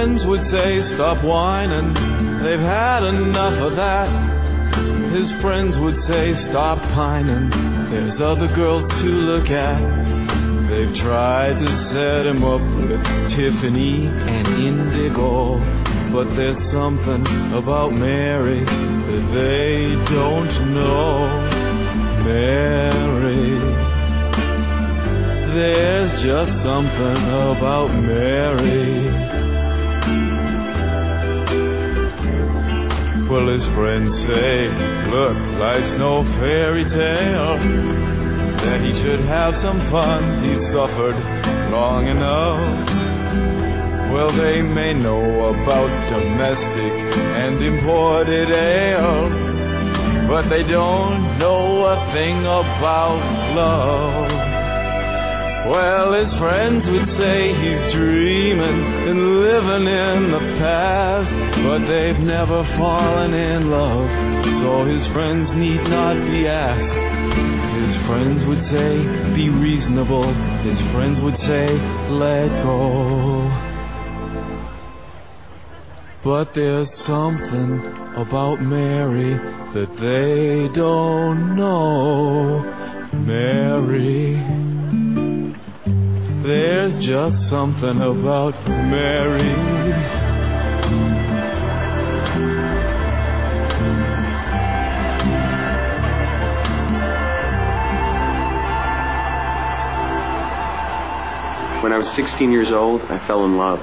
friends would say, stop whining, they've had enough of that. His friends would say, stop pining, there's other girls to look at. They've tried to set him up with Tiffany and Indigo, but there's something about Mary that they don't know. Mary, there's just something about Mary. Well, his friends say, look, life's no fairy tale, that he should have some fun, he's suffered long enough. Well, they may know about domestic and imported ale, but they don't know a thing about love. Well, his friends would say he's dreaming and living in the past, but they've never fallen in love, so his friends need not be asked. His friends would say, be reasonable. His friends would say, let go. But there's something about Mary that they don't know. Mary, there's just something about Mary. When I was 16 years old, I fell in love.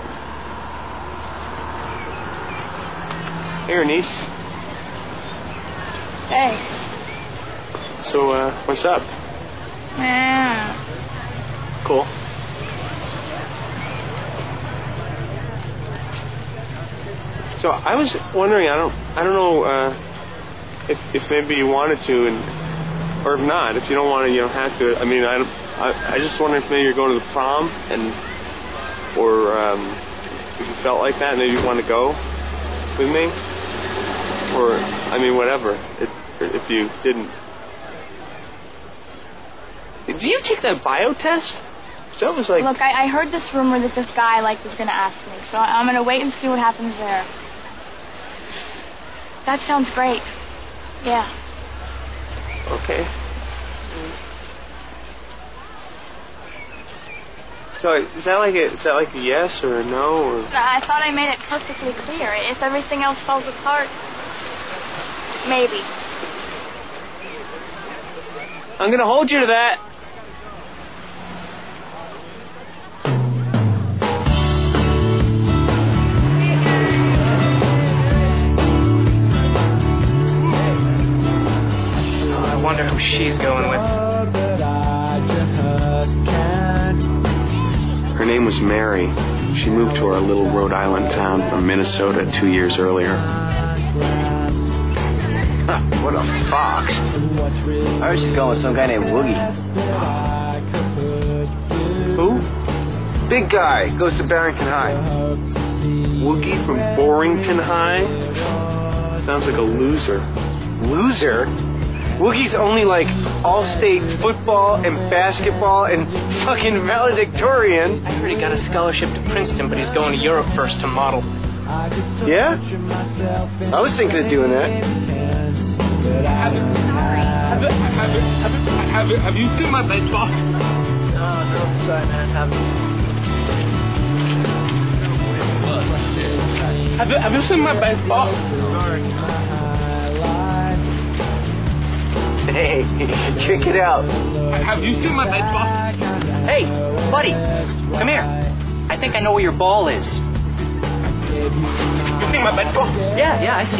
Hey, Ernice. Hey. So, what's up? Cool. So I was wondering, I don't know if maybe you wanted to, or if not, if you don't want to, you don't have to. I mean, I just wonder if maybe you're going to the prom, or if you felt like that and maybe you want to go with me, or I mean, whatever. If you didn't, did you take that bio test? So it was like. Look, I heard this rumor that this guy was going to ask me, so I'm going to wait and see what happens there. That sounds great. Yeah. Okay. So is that like a yes or a no? Or? I thought I made it perfectly clear. If everything else falls apart, maybe. I'm going to hold you to that. I wonder who she's going with. Her name was Mary. She moved to our little Rhode Island town from Minnesota 2 years earlier. Huh, what a fox. I heard she's going with some guy named Woogie. Who? Big guy, goes to Barrington High. Woogie from Borrington High? Sounds like a loser. Loser? Woogie's only like all-state football and basketball and fucking valedictorian. I heard he got a scholarship to Princeton, but he's going to Europe first to model. Yeah? I was thinking of doing that. Have you seen my baseball? No, sorry, man. Have you seen my baseball? Sorry. Hey, check it out. Have you seen my baseball? Hey, buddy, come here. I think I know where your ball is. You seen my baseball? Yeah, I see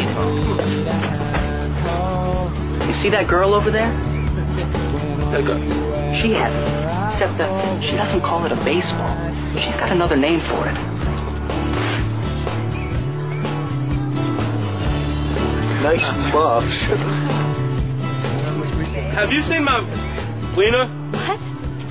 it. You see that girl over there? That girl. She has it, except that she doesn't call it a baseball. She's got another name for it. Nice buffs. Have you seen my wiener? What?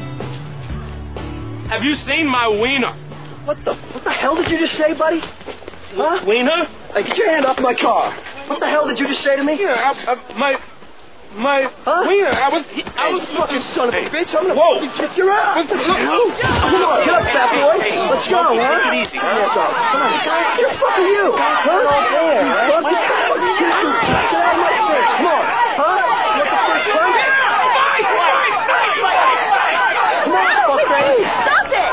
Have you seen my wiener? What the hell did you just say, buddy? Huh? Wiener? Hey, get your hand off my car. What the hell did you just say to me? Yeah, my wiener. I was Fucking son of a bitch, I'm gonna Whoa. fucking kick your ass! Come on, get up, fat boy. Let's go, huh? Take it easy, huh? Yes, come on, you're fucking you. Huh? You fucking get out of my face. Come on, huh? You want the first punch? Come on, fuckface. Stop it!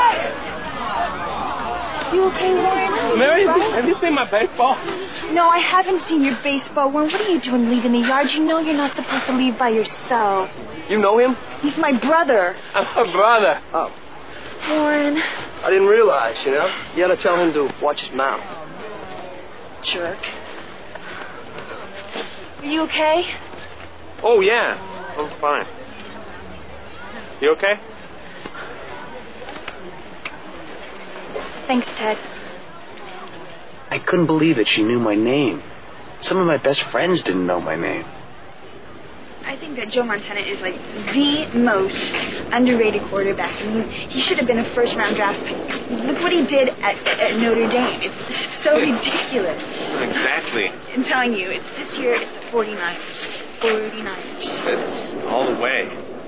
You okay, Warren? Mary, have you seen my baseball? No, I haven't seen your baseball. Warren, what are you doing leaving the yard? You know you're not supposed to leave by yourself. You know him? He's my brother. I'm a brother. Oh, Warren. I didn't realize, you know. You gotta tell him to watch his mouth. Jerk. Are you okay? Oh, yeah. I'm fine. You okay? Thanks, Ted. I couldn't believe that she knew my name. Some of my best friends didn't know my name. I think that Joe Montana is like the most underrated quarterback. I mean, he should have been a first-round draft pick. Look what he did at Notre Dame. It's so ridiculous. Exactly. I'm telling you, this year it's the 49ers. 49ers. It's all the way.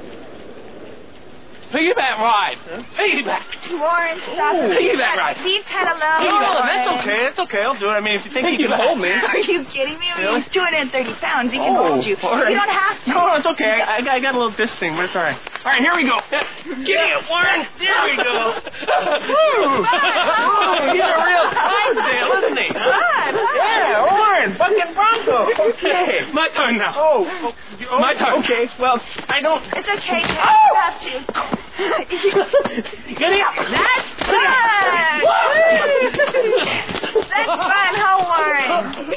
Piggyback ride. Piggyback. Warren, stop it. Piggyback ride. Leave Ted alone. No, Warren. that's okay. That's okay. I'll do it. I mean, if you think you can hold me. Are you kidding me? I mean, he's 230 pounds. He can Oh, hold you. Warren. You don't have to. No, it's okay. I got a little disc thing, but it's all right. All right, here we go. Get it, Warren. There we go. Woo! He's a real Clydesdale, isn't he? Yeah, Warren. Fucking Bronco. Okay. My turn now. Oh, My turn. okay. Well, I don't. It's okay, Ted. You have to. Get up. That's fun. That's fun, huh, Warren?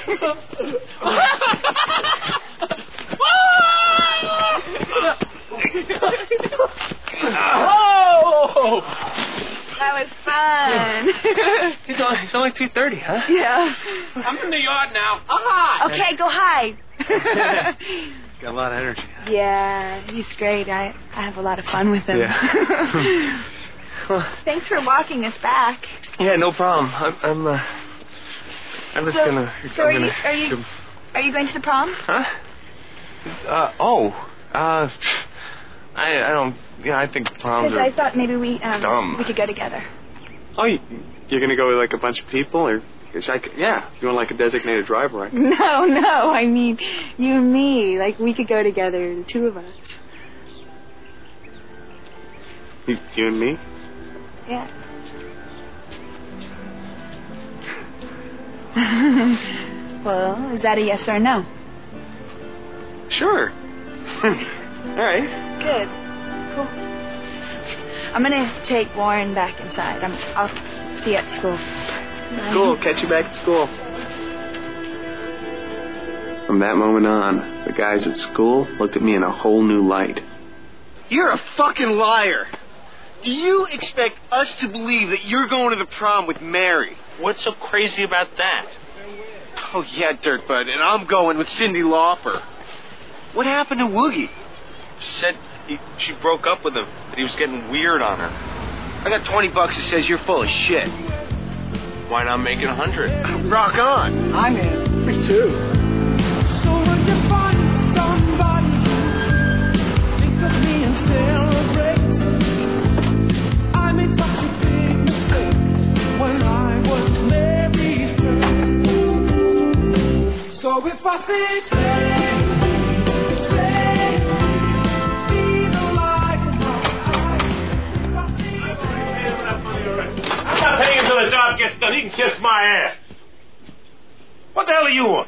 Oh! That was fun. It's only 2:30, huh? Yeah. I'm in the yard now. Ah! Okay, go hide. Got a lot of energy. Yeah, he's great. I have a lot of fun with him. Yeah. Thanks for walking us back. Yeah, no problem. I'm just gonna. So are you going to the prom? Huh? I don't. Yeah, I think proms Because are. I thought maybe we dumb. could go together. Oh, you're gonna go with like a bunch of people, or? Yeah, you want like a designated driver, right? No, I mean you and me. Like we could go together, the two of us. You and me? Yeah. Well, is that a yes or a no? Sure. All right. Good. Cool. I'm gonna take Warren back inside. I'll see you at school. Bye. Cool. Catch you back at school. From that moment on, the guys at school looked at me in a whole new light. You're a fucking liar. Do you expect us to believe that you're going to the prom with Mary? What's so crazy about that? Oh, yeah, Dirtbud, and I'm going with Cyndi Lauper. What happened to Woogie? She said she broke up with him, that he was getting weird on her. I got $20 that says you're full of shit. Why not make it 100? Rock on. I'm in. Me too. So when you find somebody, think of me and celebrate. I made such a big mistake when I was Mary's friend. So if I say, be the light in my eyes. I'm not paying until the job gets done. He can kiss my ass. What the hell are you on?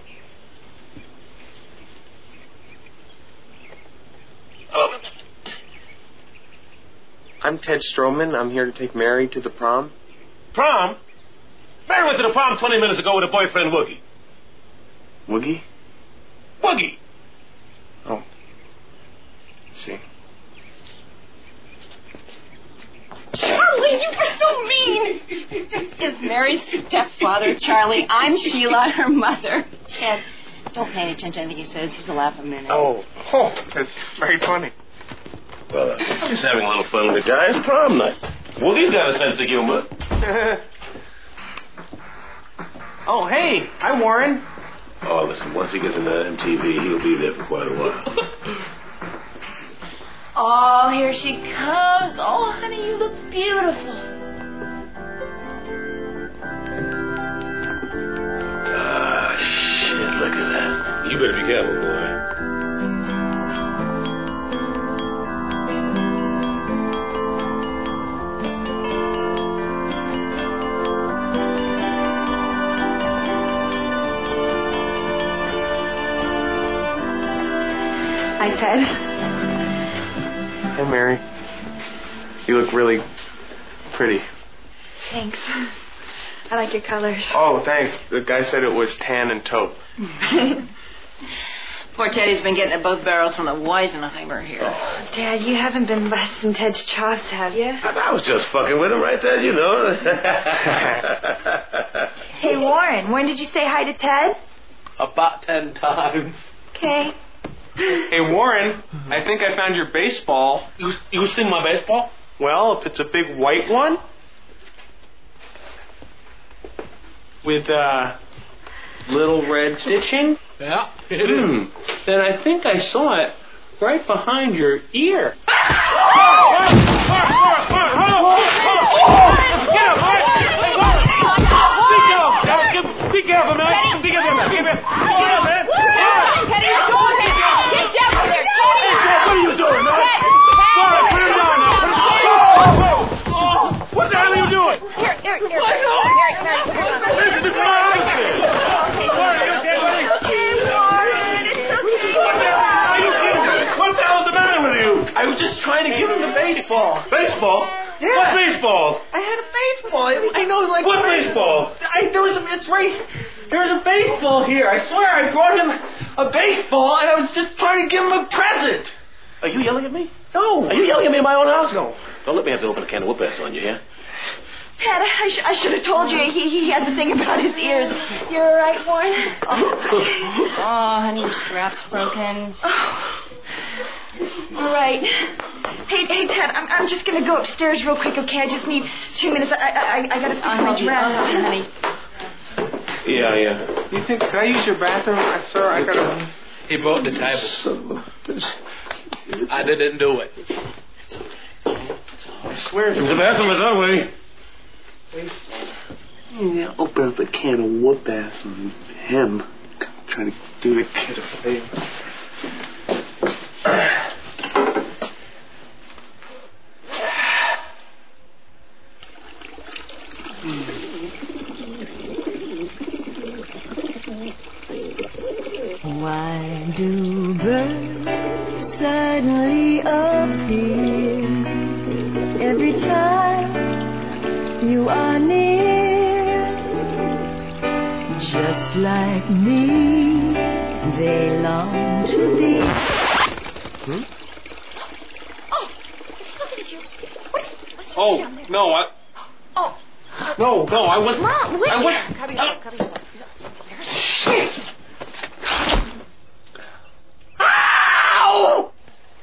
Oh. I'm Ted Stroman. I'm here to take Mary to the prom. Prom? Mary went to the prom 20 minutes ago with her boyfriend, Woogie. Woogie? Woogie! Oh. Let's see. Charlie, you were so mean! This is Mary's stepfather, Charlie. I'm Sheila, her mother. Ted, don't pay any attention to anything he says. He's a laugh a minute. Oh, that's very funny. Well, I'm just having a little fun with the guys. Prom night. Woogie's got a sense of humor. Oh, hey. Hi, Warren. Oh, listen, once he gets into MTV, he'll be there for quite a while. Oh, here she comes. Oh, honey, you look beautiful. Ah, shit, look at that. You better be careful, boy. Hi, Ted. Hey, Mary. You look really pretty. Thanks. I like your colors. Oh, thanks. The guy said it was tan and taupe. Poor Teddy's been getting at both barrels from the Weisenheimer here. Oh, Dad, you haven't been busting Ted's chops, have you? I was just fucking with him right there, you know. Hey, Warren, when did you say hi to Ted? About 10 times. Okay. Hey, Warren, I think I found your baseball. You seen my baseball? Well, if it's a big white one with little red stitching. Yeah, it is. Then I think I saw it right behind your ear. Be careful, man. Be careful, man. Get down there. What are you doing, man? Put him down now. What the hell are you doing? Here. Listen, this is my house here. What the hell's the matter with you? I was just trying to give him the baseball. Baseball? Yeah. What baseball? I had a baseball. I know, like... What baseball? It's right... There was a baseball here. I swear I brought him a baseball, and I was just trying to give him a present. Are you yelling at me? No. Are you yelling at me in my own house? No. Don't let me have to open a can of whoop-ass on you, yeah? Ted, I should have told you he had the thing about his ears. You're all right, Warren? Oh, honey, your strap's broken. All right. Hey, Ted, I'm just going to go upstairs real quick, okay? I just need 2 minutes. I got to fix my dress. Honey. Yeah. You think, could I use your bathroom? Sir, I got to... He broke the table. I didn't do it. I swear to The bathroom is that way. Yeah, open up a can of whoop-ass on him. Trying to do the kid a favor. Why do birds suddenly appear every time you are near? Just like me, they long to be. Oh, no, I wasn't. Mom, wait. I wasn't. Cover yourself. Shit! Ow!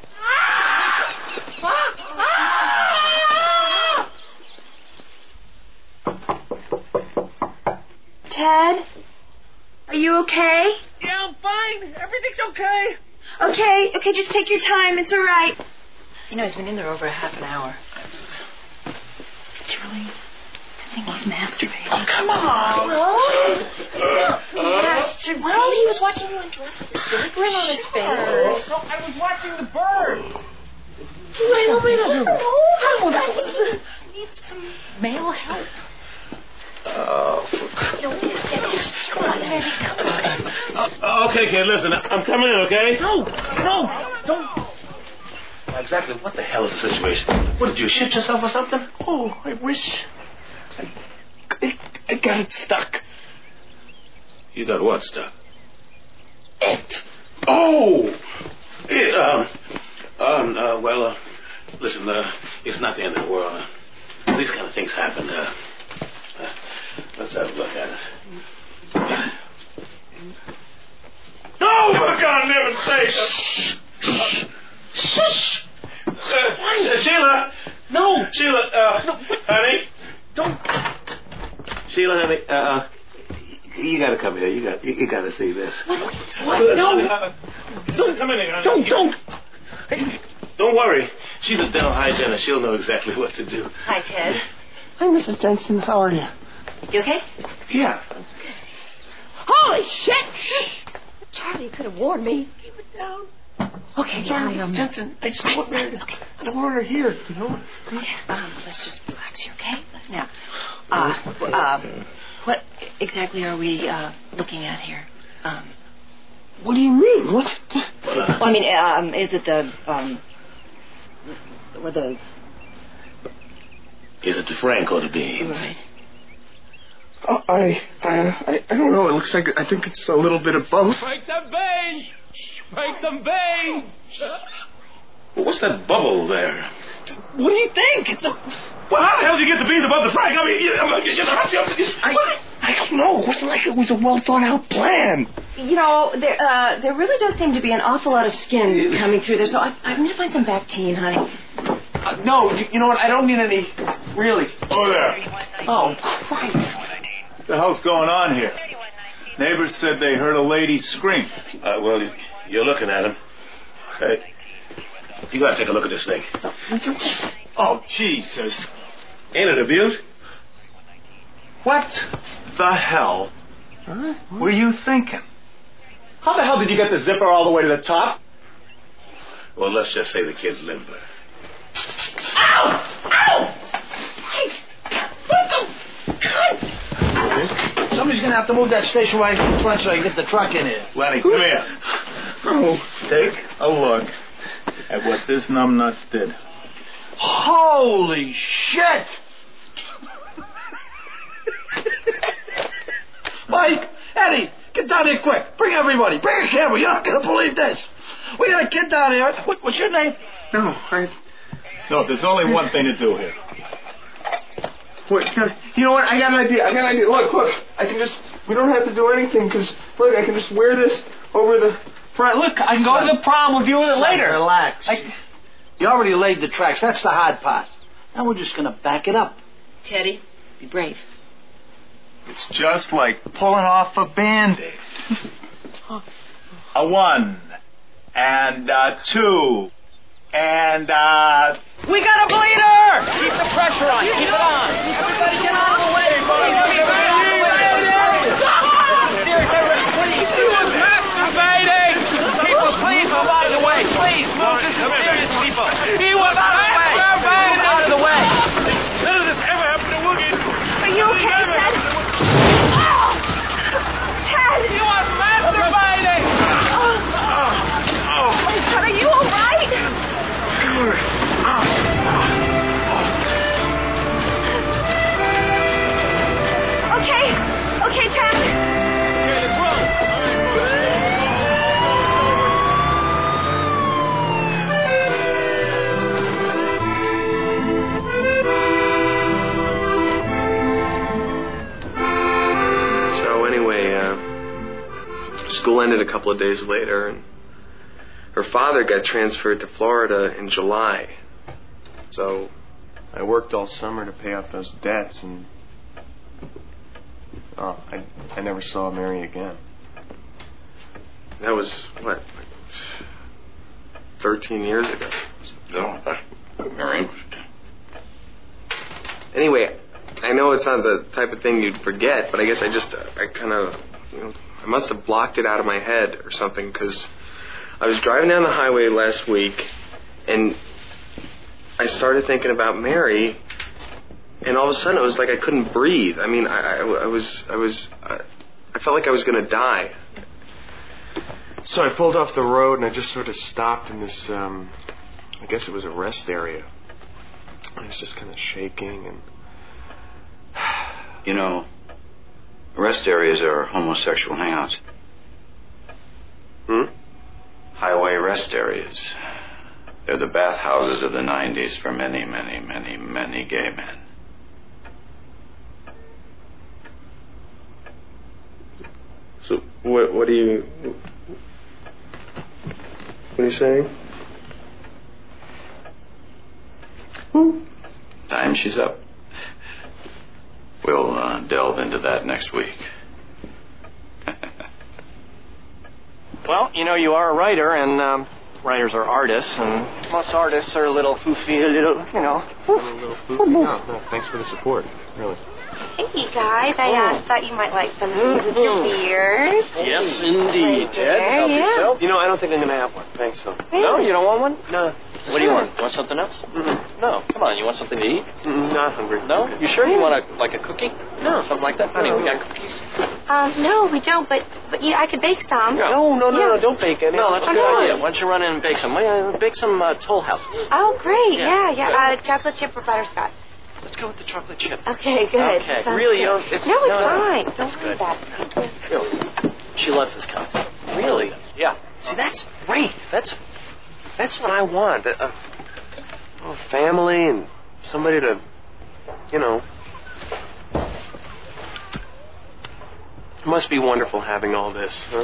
Ted, are you okay? Yeah, I'm fine. Everything's okay. Okay, just take your time. It's all right. You know, he's been in there over half an hour. Charlie, I think he's masturbating. Oh, come on. Masturbating? Well, he was watching you undress with a silly grin on his face. No, I was watching the bird. Wait a minute. Need some male help. Okay, kid, listen. I'm coming in, okay? No, don't. Exactly what the hell is the situation? What, did you shit yourself or something? Oh, I wish I got it stuck. You got what stuck? It. Oh! Well, listen, it's not the end of the world. These kind of things happen. Let's have a look at it. No, for God's sake! Shh! Sheila! No! Sheila, honey? Don't. Sheila, honey, You gotta come here. You gotta see this. What? No. Don't come in here. Don't worry. She's a dental hygienist. She'll know exactly what to do. Hi, Ted. Hi, Mrs. Jensen. How are you? You okay? Yeah. Holy shit! Charlie, you could have warned me. Keep it down. Okay, Sorry, Mrs. Jensen. I just want her. Okay. I don't want her here, you know? Let's just relax here, okay? Now, what exactly are we looking at here? What do you mean? What? Well, I mean, is it the Is it the Frank or the beans? Right. I don't know. It looks like I think it's a little bit of both. Break them veins! Break them veins! Well, what's that bubble there? What do you think? It's a... Well, how the hell did you get the beans above the Frank? I mean, I don't know. It wasn't like it was a well thought out plan. You know, there really does seem to be an awful lot of skin coming through there, so I need to find some Bactine, honey. No, you know what? I don't need any. Really. Oh, there. Oh, Christ. What the hell's going on here? Neighbors said they heard a lady scream. Well, you're looking at him. Hey, you gotta take a look at this thing. Oh, Jesus. Ain't it a beaut? What the hell were you thinking? How the hell did you get the zipper all the way to the top? Well, let's just say the kid's limber. Ow! Ow! Christ! What the? Somebody's gonna have to move that station wagon in front so I can get the truck in here. Lenny, come here. Oh. Take a look at what this numbnuts did. Holy shit! Mike, Eddie, get down here quick. Bring everybody. Bring a camera. You're not going to believe this. We got a kid down here. What's your name? No, there's only one thing to do here. Wait, you know what? I got an idea. Look. I can just... We don't have to do anything because, look, I can just wear this over the front. Look, I can go to the prom. We'll deal with it later. Relax. You already laid the tracks. That's the hard part. Now we're just going to back it up. Teddy, be brave. It's just like pulling off a Band-Aid. A 1 and a 2 and We got a bleeder! Keep the pressure on. Keep it on. Everybody get out of the way. Please. He was masturbating. People, please move out of the way. Please move. This is serious, people. He was masturbating. Move out of the way. None of this ever happened to Woogie. Are you okay, Ted? Oh! Ted! He was masturbating. Ted, are you all right? Okay, Ted. Okay, let's run. So anyway, school ended a couple of days later, and her father got transferred to Florida in July. So I worked all summer to pay off those debts, and I never saw Mary again. That was, what, 13 years ago. No, Mary. Anyway, I know it's not the type of thing you'd forget, but I guess I kind of, I must have blocked it out of my head or something, because I was driving down the highway last week, and I started thinking about Mary, and all of a sudden it was like I couldn't breathe. I mean, I felt like I was going to die. So I pulled off the road, and I just sort of stopped in this, I guess it was a rest area. I was just kind of shaking, and... You know, rest areas are homosexual hangouts. Highway rest areas. They're the bathhouses of the 90s for many, many, many, many gay men. So, what are you saying? Time she's up. We'll delve into that next week. Well, you know, you are a writer, and writers are artists, and most artists are a little foofy, a little, you know. A little foofy? No, thanks for the support, really. Hey, guys, I thought you might like some of these with your beers. Yes, indeed, Ted. Help yourself. You know, I don't think I'm going to have one. Thanks, though. Really? No, you don't want one? No. What do you want? You want something else? Mm-hmm. No, come on, you want something to eat? Not hungry. No? Okay. You sure you want like a cookie? No. Something like that? Honey, we got cookies. No, we don't, but I could bake some. Yeah. No, don't bake any. No, that's a Oh, good no. idea. Why don't you run in and bake some? Bake some Toll Houses. Oh, great. Yeah, Yeah. Chocolate chip or butterscotch? Let's go with the chocolate chip. Okay, good. Okay. Sounds Really, good. you don't... It's, no, it's no. fine. That's Don't worry good. about it. Really. She loves this company. Really? Yeah. See, that's great. That's what I want. A family and somebody to, you know. It must be wonderful having all this, huh?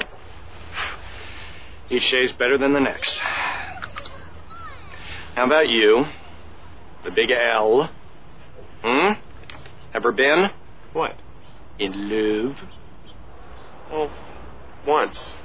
Each day's better than the next. How about you? The big L. Ever been? What? In love? Well, once.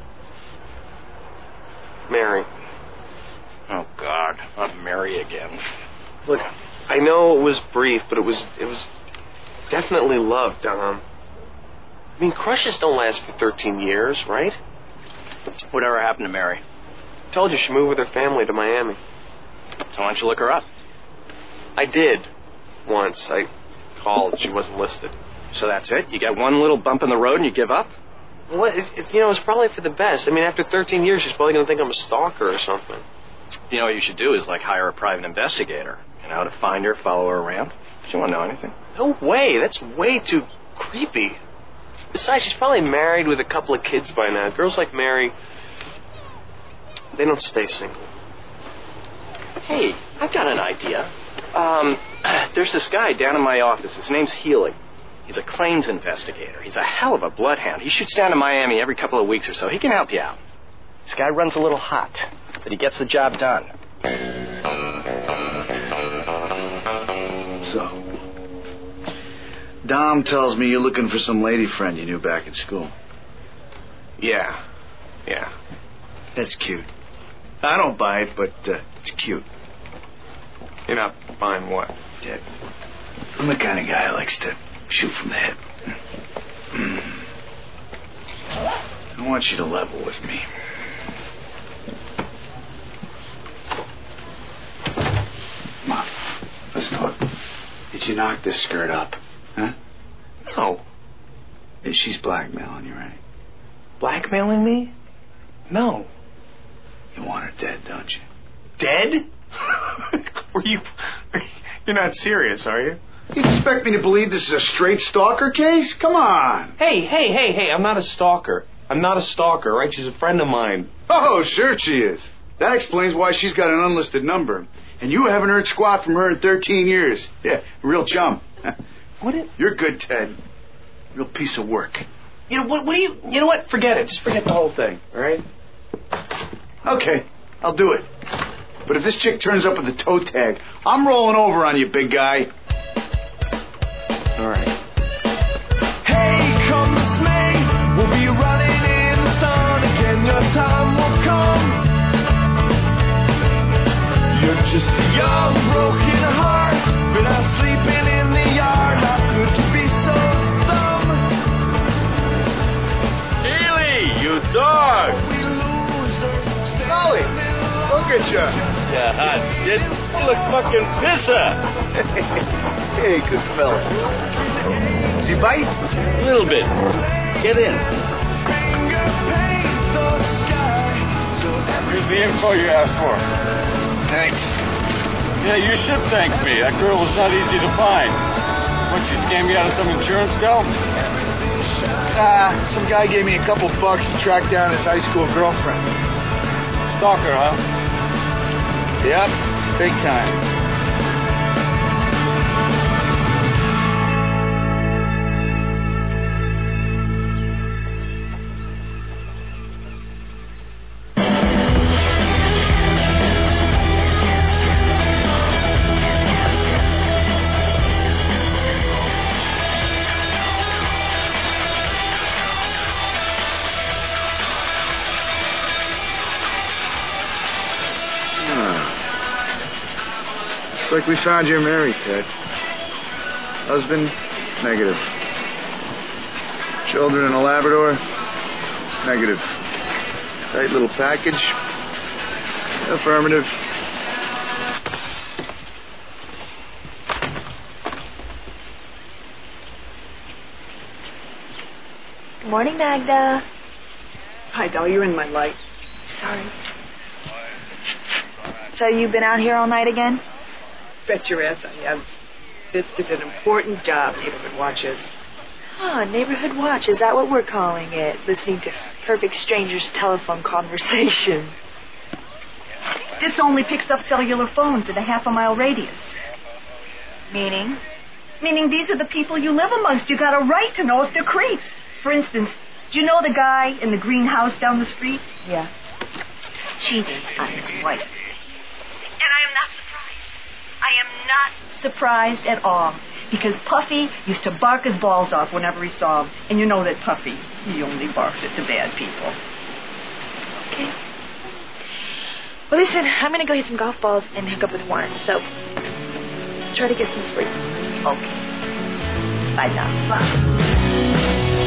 Mary. Oh, God. Not Mary again. Look, I know it was brief, but it was definitely love, Dom. I mean, crushes don't last for 13 years, right? Whatever happened to Mary? Told you she moved with her family to Miami. So why don't you look her up? I did. Once. I called. She wasn't listed. So that's it? You got one little bump in the road and you give up? Well, it's probably for the best. I mean, after 13 years, she's probably going to think I'm a stalker or something. You know what you should do is, hire a private investigator, to find her, follow her around. If you want to know anything. No way. That's way too creepy. Besides, she's probably married with a couple of kids by now. Girls like Mary, they don't stay single. Hey, I've got an idea. There's this guy down in my office. His name's Healy. He's a claims investigator. He's a hell of a bloodhound. He shoots down to Miami every couple of weeks or so. He can help you out. This guy runs a little hot, but he gets the job done. So, Dom tells me you're looking for some lady friend you knew back at school. Yeah. That's cute. I don't buy it, but it's cute. You're not buying what? Ted, I'm the kind of guy who likes to shoot from the hip. I want you to level with me. Come on, let's talk. Did you knock this skirt up? Huh? No. She's blackmailing you, right? Blackmailing me? No. You want her dead, don't you? Dead? You're not serious, are you? You expect me to believe this is a straight stalker case? Come on. Hey, I'm not a stalker. Right? She's a friend of mine. Oh, sure she is. That explains why she's got an unlisted number. And you haven't heard squat from her in 13 years. Yeah, real chum. You're good, Ted. Real piece of work. You know what? Forget it. Just forget the whole thing, all right? Okay, I'll do it. But if this chick turns up with a toe tag, I'm rolling over on you, big guy. All right. Hey, come this May, we'll be running in the sun again. Your time will come. You're just a young, broken heart, been out sleeping in the yard. How could you be so dumb? Healy, you dog! Sully, look at you. Yeah, hot shit. You look fucking pissa. Hey, good fella. Does he bite? A little bit. Get in. Here's the info you asked for. Thanks. Yeah, you should thank me. That girl was not easy to find. What, she scammed you out of some insurance dough? Some guy gave me a couple bucks to track down his high school girlfriend. Stalker, huh? Yep, big time. Looks like we found you married, Ted. Husband, negative. Children in a Labrador, negative. Tight little package, affirmative. Good morning, Magda. Hi, Del. You're in my light. Sorry. So you've been out here all night again? Bet your ass I have. This is an important job, Neighborhood Watch is. Oh, Neighborhood Watch. Is that what we're calling it? Listening to perfect strangers' telephone conversation. This only picks up cellular phones in a half-a-mile radius. Meaning? Meaning these are the people you live amongst. You got a right to know if they're creeps. For instance, do you know the guy in the greenhouse down the street? Yeah. Cheating on his wife. And I am not surprised. I am not surprised at all. Because Puffy used to bark his balls off whenever he saw him. And you know that Puffy, he only barks at the bad people. Okay. Well, listen, I'm going to go hit some golf balls and hook up with Warren. So, try to get some sleep. Okay. Bye now. Bye.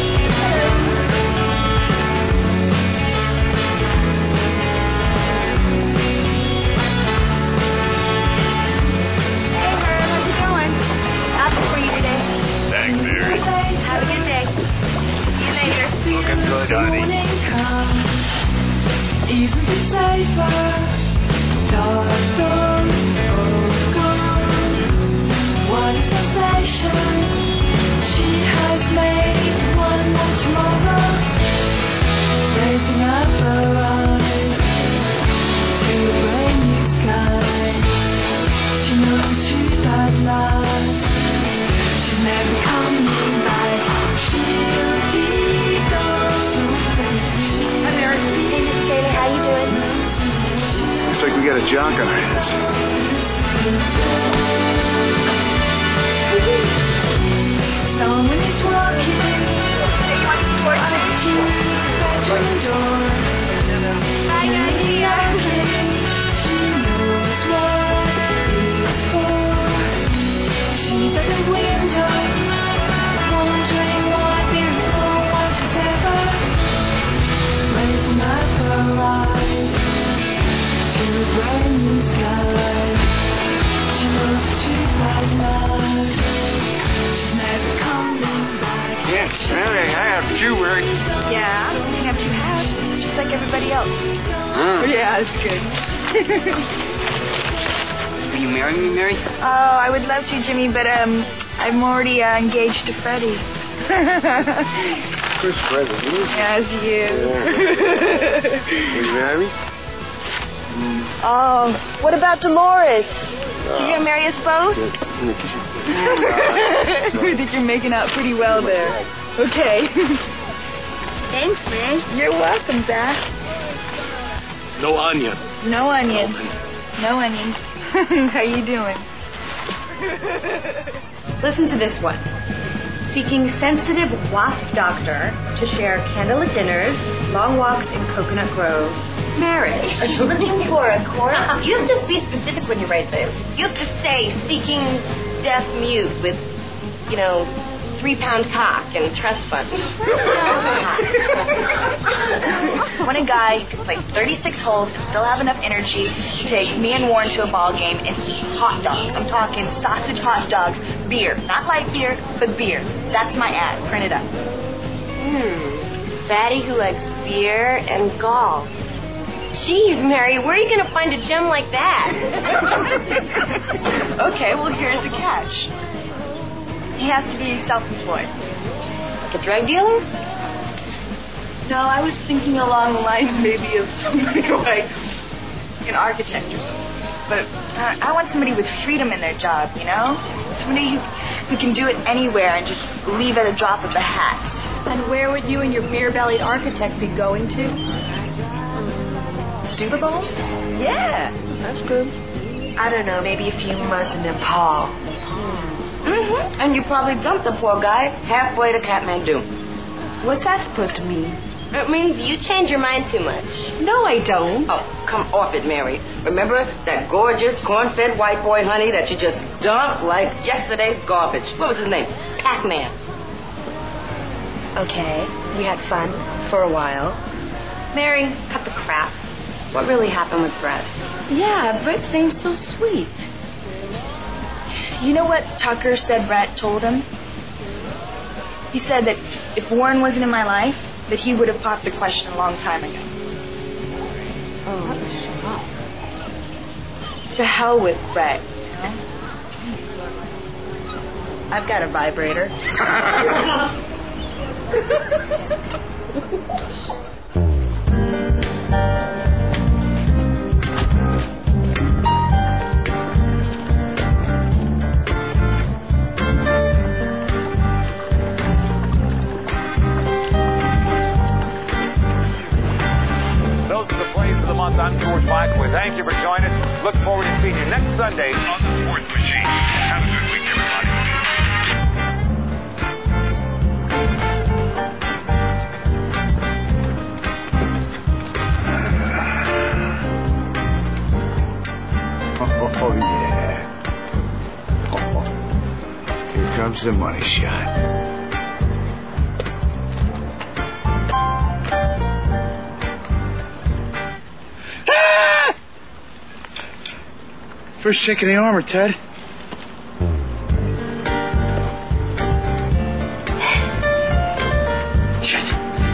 Thanks, Mary. Have a good day. See you later. Looking good, honey. Even decipher dark storms of gone. What a sensation. She has made one more tomorrow. Raising up her eyes to a brand new sky. She knows the truth at last. She's never coming back. She'll be gone so fast. Hi, Mary. Hey, Miss Katie. How you doing? Looks like we got a jock on our hands. Someone is walking on a cheap bedroom door. Hi, guys. She knows what it's for. She's at the window, wondering what beautiful wants ever. Raising up her eyes to a brand new sky. She knows the truth at last. She's never coming back. Yes, Mary, I have two, Mary. Yeah, you can have two halves, just like everybody else. Yeah, it's good. Will you marry me, Mary? Oh, I would love to, Jimmy, but I'm already engaged to Freddie. Chris Freddie, you? Yes, you. Will you marry me? Oh, what about Dolores? You gonna marry us both? I think you're making out pretty well there. Okay. Thanks, man. You're welcome, Zach. No onion. No onions. No onions. How you doing? Listen to this one. Seeking sensitive wasp doctor to share candlelit dinners, long walks in Coconut Grove. Marriage. Are you looking for a corner? You have to be specific when you write this. You have to say seeking deaf mute with, 3-pound cock and trust funds. I want a guy who can play 36 holes and still have enough energy to take me and Warren to a ball game and eat hot dogs. I'm talking sausage hot dogs, beer. Not light beer, but beer. That's my ad. Print it up. Fatty who likes beer and golf. Jeez, Mary, where are you going to find a gem like that? Okay, well, here's the catch. He has to be self-employed. Like a drug dealer? No, I was thinking along the lines maybe of somebody like an architect or something. But I want somebody with freedom in their job, Somebody who can do it anywhere and just leave at a drop of the hat. And where would you and your beer-bellied architect be going to? Super Bowl? Yeah, that's good. I don't know, maybe a few months in Nepal. And you probably dumped the poor guy halfway to Kathmandu. What's that supposed to mean? It means you change your mind too much. No, I don't. Oh, come off it, Mary. Remember that gorgeous corn-fed white boy, honey, that you just dumped like yesterday's garbage? What was his name? Pac-Man. Okay, we had fun for a while. Mary, cut the crap. What really happened with Brett? Yeah, Brett seems so sweet. You know what Tucker said Brett told him? He said that if Warren wasn't in my life, that he would have popped the question a long time ago. Oh. To hell with Brett, you know? I've got a vibrator. Those are the plays of the month. I'm George Michael. Thank you for joining us. Look forward to seeing you next Sunday on The Sports Machine. Have a good week, everybody. Oh, yeah. Oh, here comes the money shot. First chink in the armor, Ted. Shit.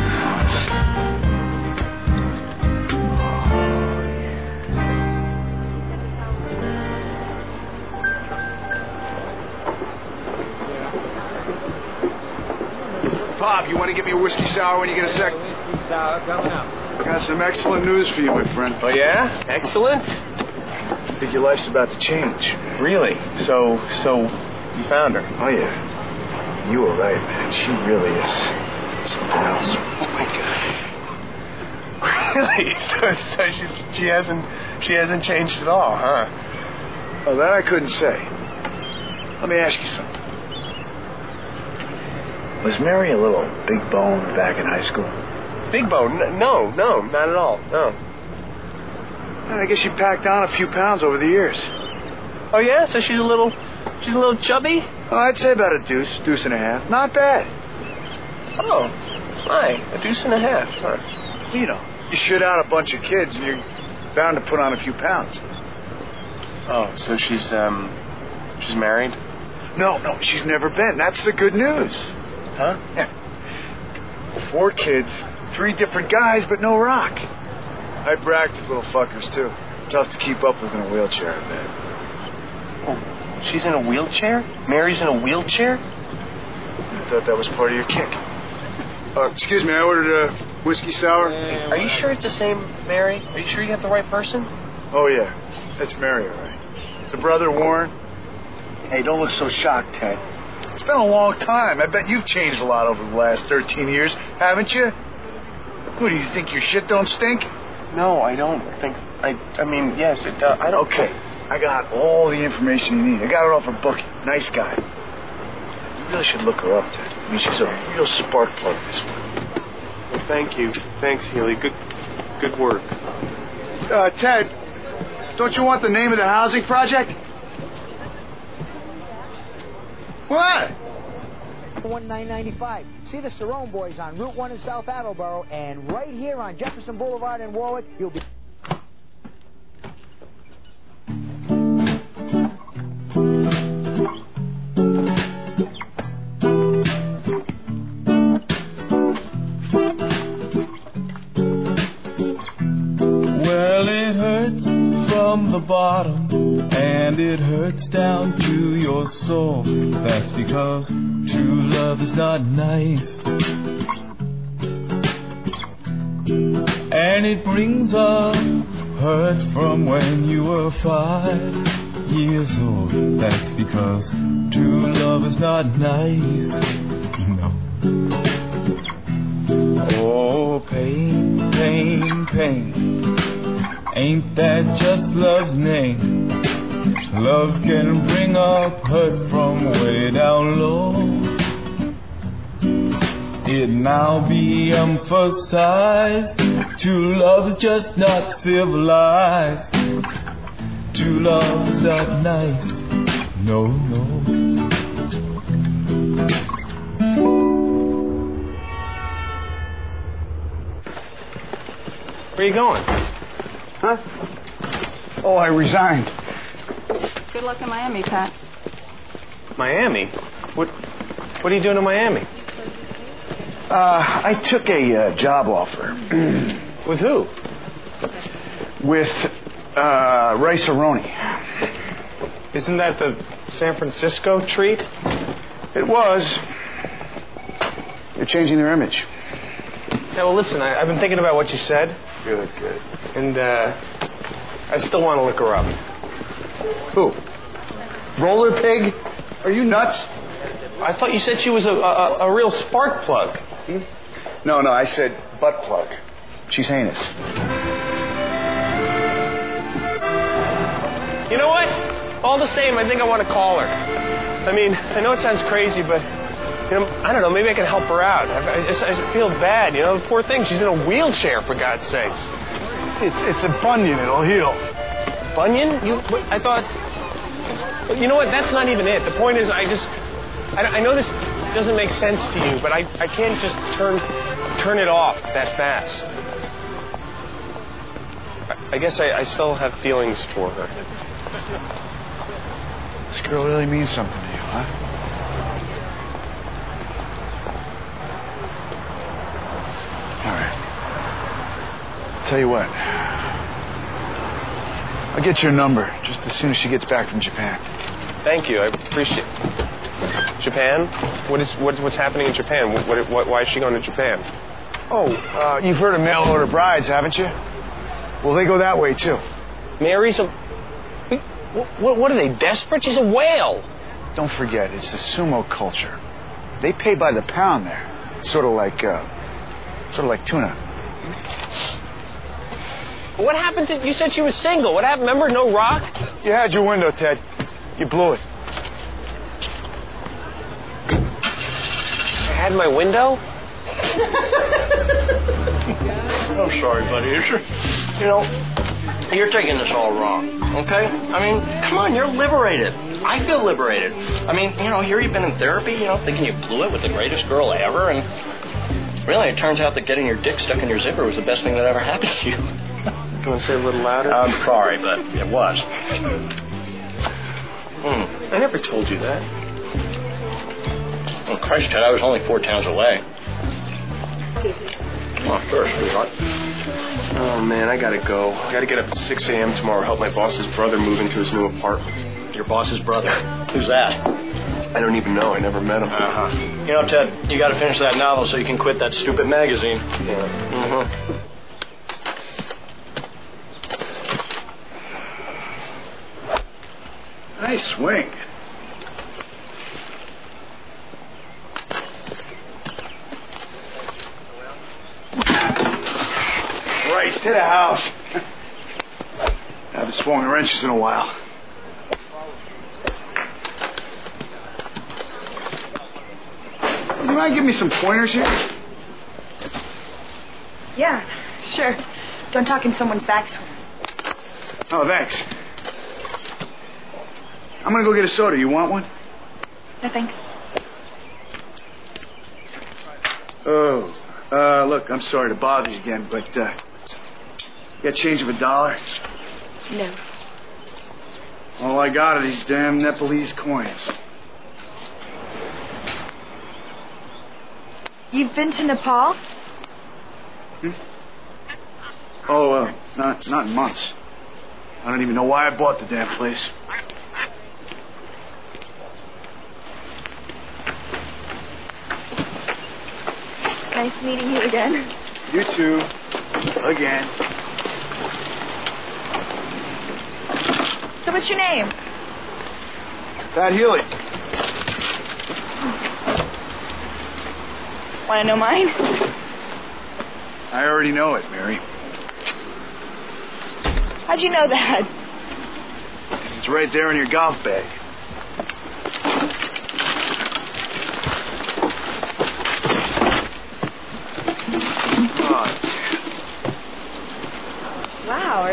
Bob, you want to give me a whiskey sour when you get a sec? Whiskey sour coming up. Got some excellent news for you, my friend. Oh, yeah? Excellent. I think your life's about to change. Really? So you found her? Oh, yeah. You were right, man. She really is something else. Oh, my God. Really? So she hasn't changed at all, huh? Oh, that I couldn't say. Let me ask you something. Was Mary a little big bone back in high school? Big bone? No, not at all. No. I guess she packed on a few pounds over the years. Oh yeah, so she's a little chubby. Oh, I'd say about a deuce and a half. Not bad. Oh, my, a deuce and a half. Huh? You know, you shit out a bunch of kids, and you're bound to put on a few pounds. Oh, so she's married? No, she's never been. That's the good news. Huh? Yeah. 4 kids, 3 different guys, but no rock. I bragged to little fuckers, too. Tough to keep up with in a wheelchair, I bet. Oh, she's in a wheelchair? Mary's in a wheelchair? I thought that was part of your kick. Excuse me, I ordered a whiskey sour. Are you sure it's the same Mary? Are you sure you have the right person? Oh, yeah. That's Mary, all right. The brother, Warren. Hey, don't look so shocked, Ted. It's been a long time. I bet you've changed a lot over the last 13 years, haven't you? What, do you think your shit don't stink? No, I don't think... I mean, yes, it does. I don't... Okay, I got all the information you need. I got her off her bookie. Nice guy. You really should look her up, Ted. I mean, she's a real spark plug, this one. Well, thank you. Thanks, Healy. Good work. Ted, don't you want the name of the housing project? What? 1995. See the Cerrone Boys on Route 1 in South Attleboro, and right here on Jefferson Boulevard in Warwick, you'll be... Well, it hurts from the bottom, and it hurts down to your soul. That's because true love is not nice, and it brings up hurt from when you were 5 years old. That's because true love is not nice. No. Oh, pain, pain, pain. Ain't that just love's name? Love can bring up hurt from way down low. it now be emphasized. True love is just not civilized. True love is not nice. No, no. Where are you going? Huh? Oh, I resigned. Good luck in Miami, Pat. Miami? What are you doing in Miami? I took a job offer. With who? With Rice-A-Roni. Isn't that the San Francisco treat? It was. They're changing their image. Yeah, well, listen, I've been thinking about what you said. Good, good. And I still want to look her up. Who? Roller Pig? Are you nuts? I thought you said she was a real spark plug. No, I said butt plug. She's heinous. You know what? All the same, I think I want to call her. I mean, I know it sounds crazy, but, you know, I don't know, maybe I can help her out. I feel bad, you know, the poor thing, she's in a wheelchair, for God's sakes. It's a bunion, it'll heal. Bunion? I thought... You know what, that's not even it. The point is, I know this doesn't make sense to you, but I can't just turn it off that fast. I guess I still have feelings for her. This girl really means something to you, huh? All right. Tell you what. I'll get your number just as soon as she gets back from Japan. Thank you. I appreciate it. Japan? What's happening in Japan? Why is she going to Japan? Oh, you've heard of mail order brides, haven't you? Well, they go that way too. Mary's a... What are they, desperate? She's a whale. Don't forget, it's the sumo culture. They pay by the pound there. Sort of like tuna. What happened to... You said she was single. What happened? Remember, no rock? You had your window, Ted. You blew it. I had my window? I'm sorry, buddy. You know, you're taking this all wrong, okay? I mean, come on, you're liberated. I feel liberated. I mean, you know, here you've been in therapy, you know, thinking you blew it with the greatest girl ever, and really, it turns out that getting your dick stuck in your zipper was the best thing that ever happened to you. You want to say it a little louder? I'm sorry, but it was. I never told you that. Oh, Christ, Ted, I was only 4 towns away. Come on, sure, sweetheart. Oh, man, I gotta go. I gotta get up at 6 a.m. tomorrow, help my boss's brother move into his new apartment. Your boss's brother? Who's that? I don't even know. I never met him. Uh-huh. You know, Ted, you gotta finish that novel so you can quit that stupid magazine. Yeah. Mm-hmm. Nice swing. Christ, hit a house. I haven't swung the wrenches in a while. You mind giving me some pointers here? Yeah, sure. Don't talk in someone's back. Oh, thanks. I'm gonna go get a soda. You want one? No, thanks. Oh, look, I'm sorry to bother you again, but, you got change of $1? No. All I got are these damn Nepalese coins. You've been to Nepal? Oh, not in months. I don't even know why I bought the damn place. Nice meeting you again. You too. Again. So what's your name? Pat Healy. Want to know mine? I already know it, Mary. How'd you know that? 'Cause it's right there in your golf bag.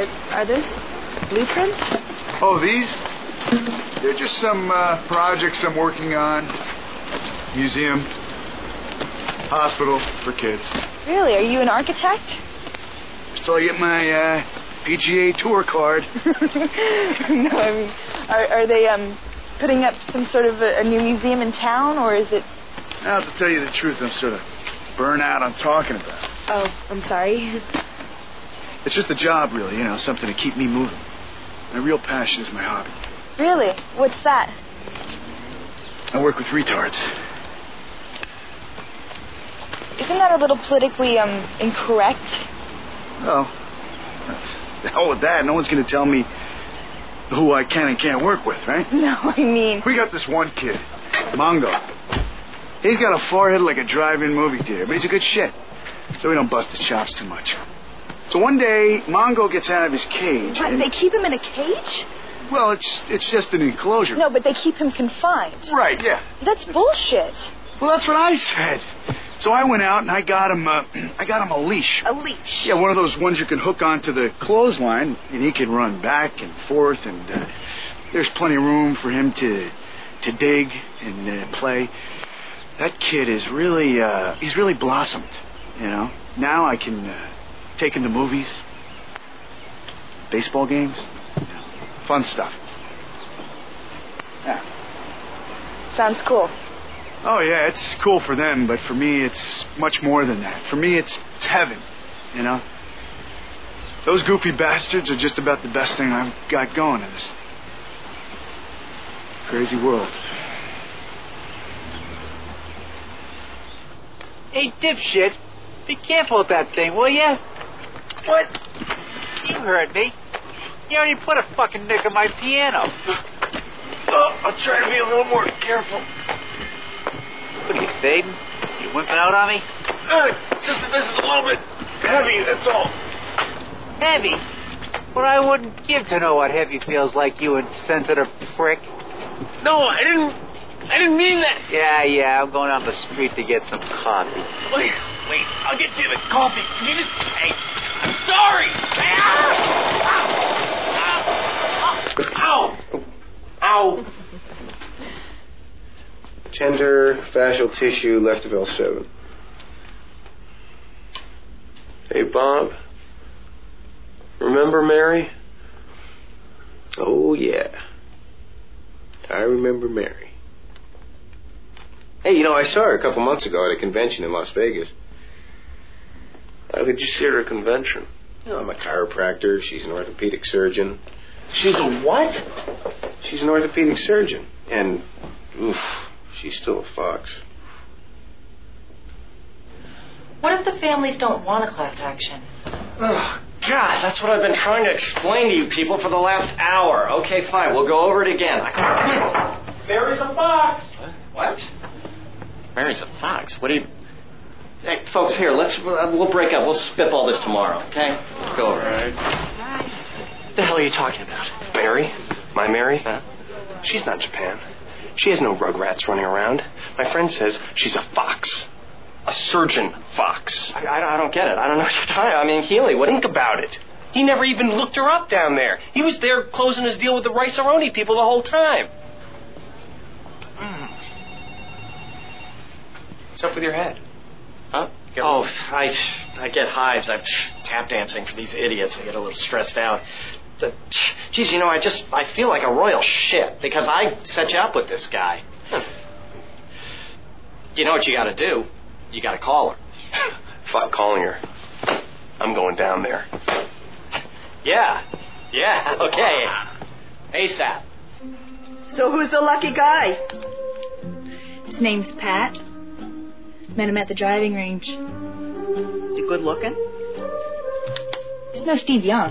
Are those blueprints? Oh, these? They're just some projects I'm working on. Museum. Hospital for kids. Really? Are you an architect? Till I get my PGA Tour card. No, I mean, are they putting up some sort of a new museum in town, or is it... Now, to tell you the truth, I'm sort of burnt out on talking about it. Oh, I'm sorry. It's just a job, really, something to keep me moving. My real passion is my hobby. Really? What's that? I work with retards. Isn't that a little politically incorrect? Oh, the hell with that. No one's going to tell me who I can and can't work with, right? No, I mean... We got this one kid, Mongo. He's got a forehead like a drive-in movie theater, but he's a good shit. So we don't bust his chops too much. So one day, Mongo gets out of his cage. What, they keep him in a cage? Well, it's just an enclosure. No, but they keep him confined. Right, yeah. That's bullshit. Well, that's what I said. So I went out and I got him a leash. A leash? Yeah, one of those ones you can hook onto the clothesline, and he can run back and forth, and there's plenty of room for him to dig and play. That kid is really, he's really blossomed, Now I can take him to movies, baseball games, fun stuff. Yeah. Sounds cool. Oh, yeah, it's cool for them, but for me, it's much more than that. For me, it's heaven, Those goofy bastards are just about the best thing I've got going in this crazy world. Hey, dipshit, be careful with that thing, will ya? What? You heard me. You already put a fucking nick on my piano. Oh, I'll try to be a little more careful. What are you, fading? You wimping out on me? Just that this is a little bit heavy, that's all. Heavy? Well, I wouldn't give to know what heavy feels like, you insensitive prick. No, I didn't mean that. Yeah, I'm going on the street to get some coffee. Wait, I'll get you the coffee. Could you just... Hey, I'm sorry. Ow. Tender fascial tissue, left of L7. Hey, Bob. Remember Mary? Oh, yeah. I remember Mary. Hey, I saw her a couple months ago at a convention in Las Vegas. How did you see her at a convention? I'm a chiropractor. She's an orthopedic surgeon. She's a what? She's an orthopedic surgeon. And, she's still a fox. What if the families don't want a class action? Oh, God, that's what I've been trying to explain to you people for the last hour. Okay, fine, we'll go over it again. Mary's a fox. What? Mary's a fox? What do you... Hey, folks, here, we'll break up. We'll spitball this tomorrow, okay? Let's go over it. What the hell are you talking about? Mary? My Mary? Huh? She's not Japan. She has no rugrats running around. My friend says she's a fox. A surgeon fox. I don't get it. I don't know what you're talking about. I mean, Healy, what do you think about it? He never even looked her up down there. He was there closing his deal with the Rice-A-Roni people the whole time. What's up with your head? Huh? I get hives. I'm tap dancing for these idiots. I get a little stressed out. Geez, I feel like a royal shit because I set you up with this guy. You know what you got to do? You got to call her. Fuck calling her. I'm going down there. Yeah, okay. ASAP. So who's the lucky guy? His name's Pat. Met him at the driving range. Is he good looking? There's no Steve Young.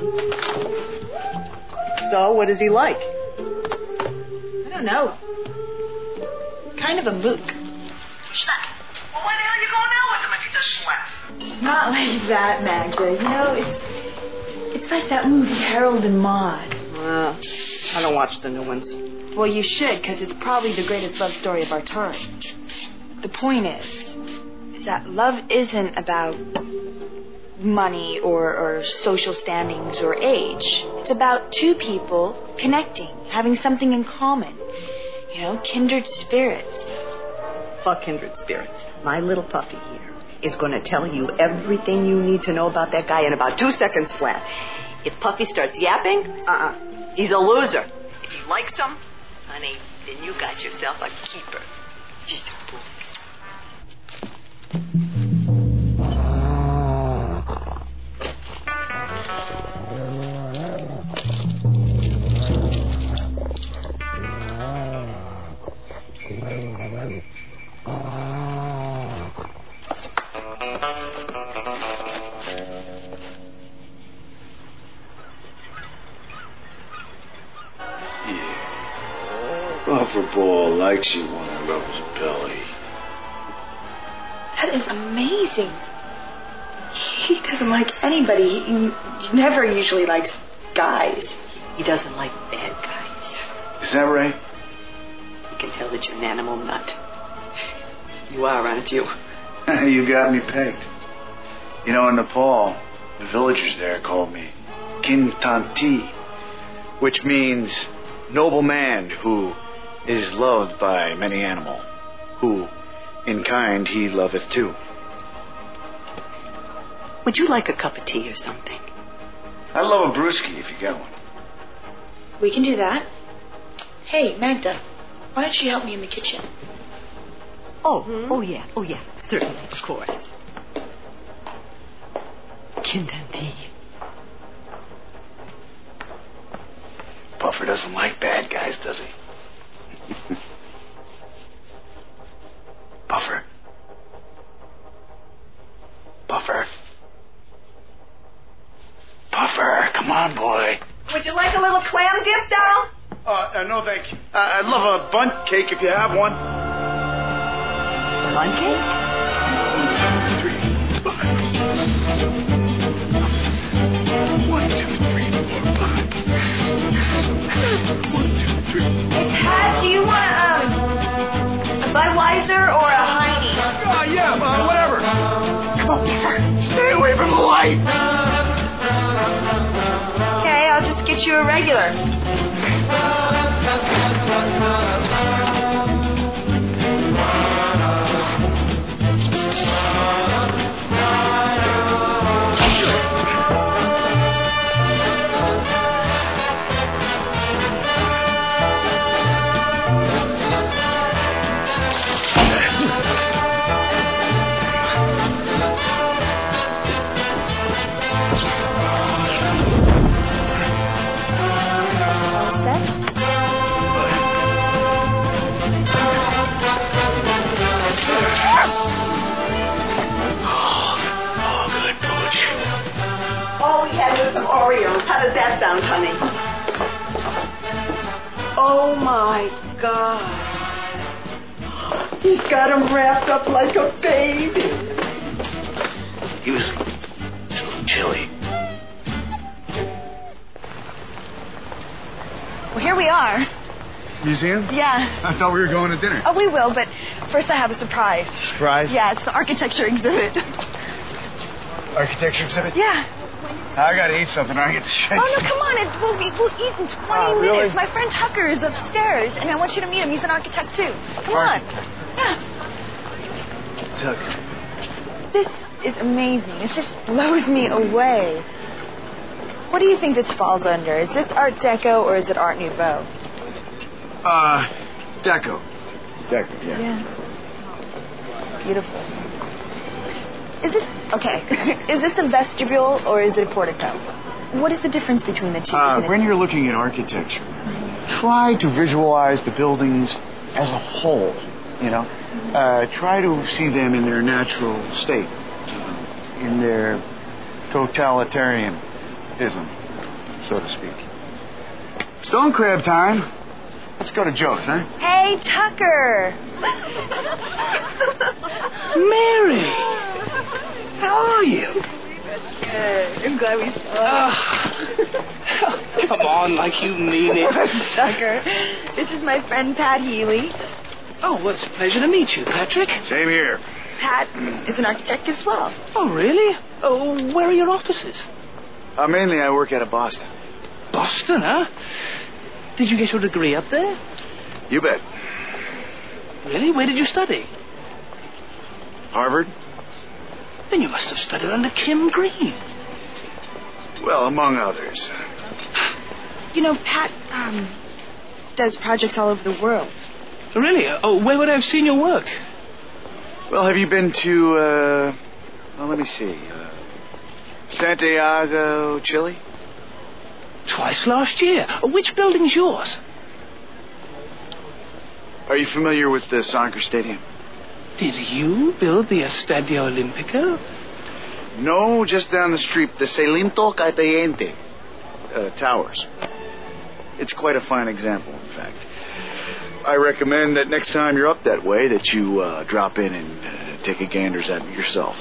So what is he like? I don't know. Kind of a mook. Schlep. Well, where the hell are you going now with him if he's a schlep? Not like that, Magda. It's like that movie Harold and Maude. I don't watch the new ones. Well, you should, because it's probably the greatest love story of our time. The point is that love isn't about money or social standings or age. It's about two people connecting, having something in common. You know, kindred spirits. Fuck kindred spirits. My little Puffy here is going to tell you everything you need to know about that guy in about 2 seconds flat. If Puffy starts yapping, he's a loser. If he likes him, honey, then you got yourself a keeper. Buffer Ball likes you when I rub his belly. That is amazing. He doesn't like anybody. He never usually likes guys. He doesn't like bad guys. Is that right? You can tell that you're an animal nut. You are, aren't you? You got me pegged. You know, in Nepal, the villagers there called me Kintanti, which means noble man who is loved by many animal, who in kind he loveth too. Would you like a cup of tea or something? I'd love a brewski if you got one. We can do that. Hey, Magda, why don't you help me in the kitchen? Oh yeah, certainly, of course. Kintanti. Buffer doesn't like bad guys, does he? Buffer. Buffer. Buffer, come on, boy. Would you like a little clam dip, doll? No, thank you. I'd love a bundt cake if you have one. Bundt cake? 1, 2, 3, 4, 5. 1, 2, 3. Pat, do you want a Budweiser or a Heine? Yeah, whatever. Come on, Buffer. Stay away from the light. Okay, I'll just get you a regular. Some Oreos. How does that sound, honey? Oh, my God. He's got him wrapped up like a baby. He was chilly. Well, here we are. Museum? Yeah. I thought we were going to dinner. Oh, we will, but first I have a surprise. Surprise? Yeah, it's the architecture exhibit. Architecture exhibit? Yeah. I gotta eat something. I get the shit. Oh, no, come on. We'll eat in 20 really? minutes. My friend Tucker is upstairs, and I want you to meet him. He's an architect, too. Come on. Yeah. Tucker. This is amazing. It just blows me away. What do you think this falls under? Is this Art Deco or is it Art Nouveau? Deco. Deco, yeah. Beautiful. Is this a vestibule or is it a portico? What is the difference between the two? When you're looking at architecture, try to visualize the buildings as a whole, you know. Try to see them in their natural state, in their totalitarianism, so to speak. Stone crab time. Let's go to Joe's, huh? Hey, Tucker. Mary. How are you? Good. I'm glad we saw. Come on, like you mean it. Tucker, this is my friend Pat Healy. Oh, well, it's a pleasure to meet you, Patrick. Same here. Pat is an architect as well. Oh, really? Oh, where are your offices? Mainly I work out of Boston. Boston, huh? Did you get your degree up there? You bet. Really? Where did you study? Harvard? Then you must have studied under Kim Green. Well, among others. You know, Pat does projects all over the world. Really? Oh, where would I have seen your work? Well, have you been to, well, let me see, Santiago, Chile? Twice last year. Which building's yours? Are you familiar with the soccer stadium? Did you build the Estadio Olimpico? No, just down the street, the Celinto Cayente Towers. It's quite a fine example, in fact. I recommend that next time you're up that way that you drop in and take a ganders at it yourself.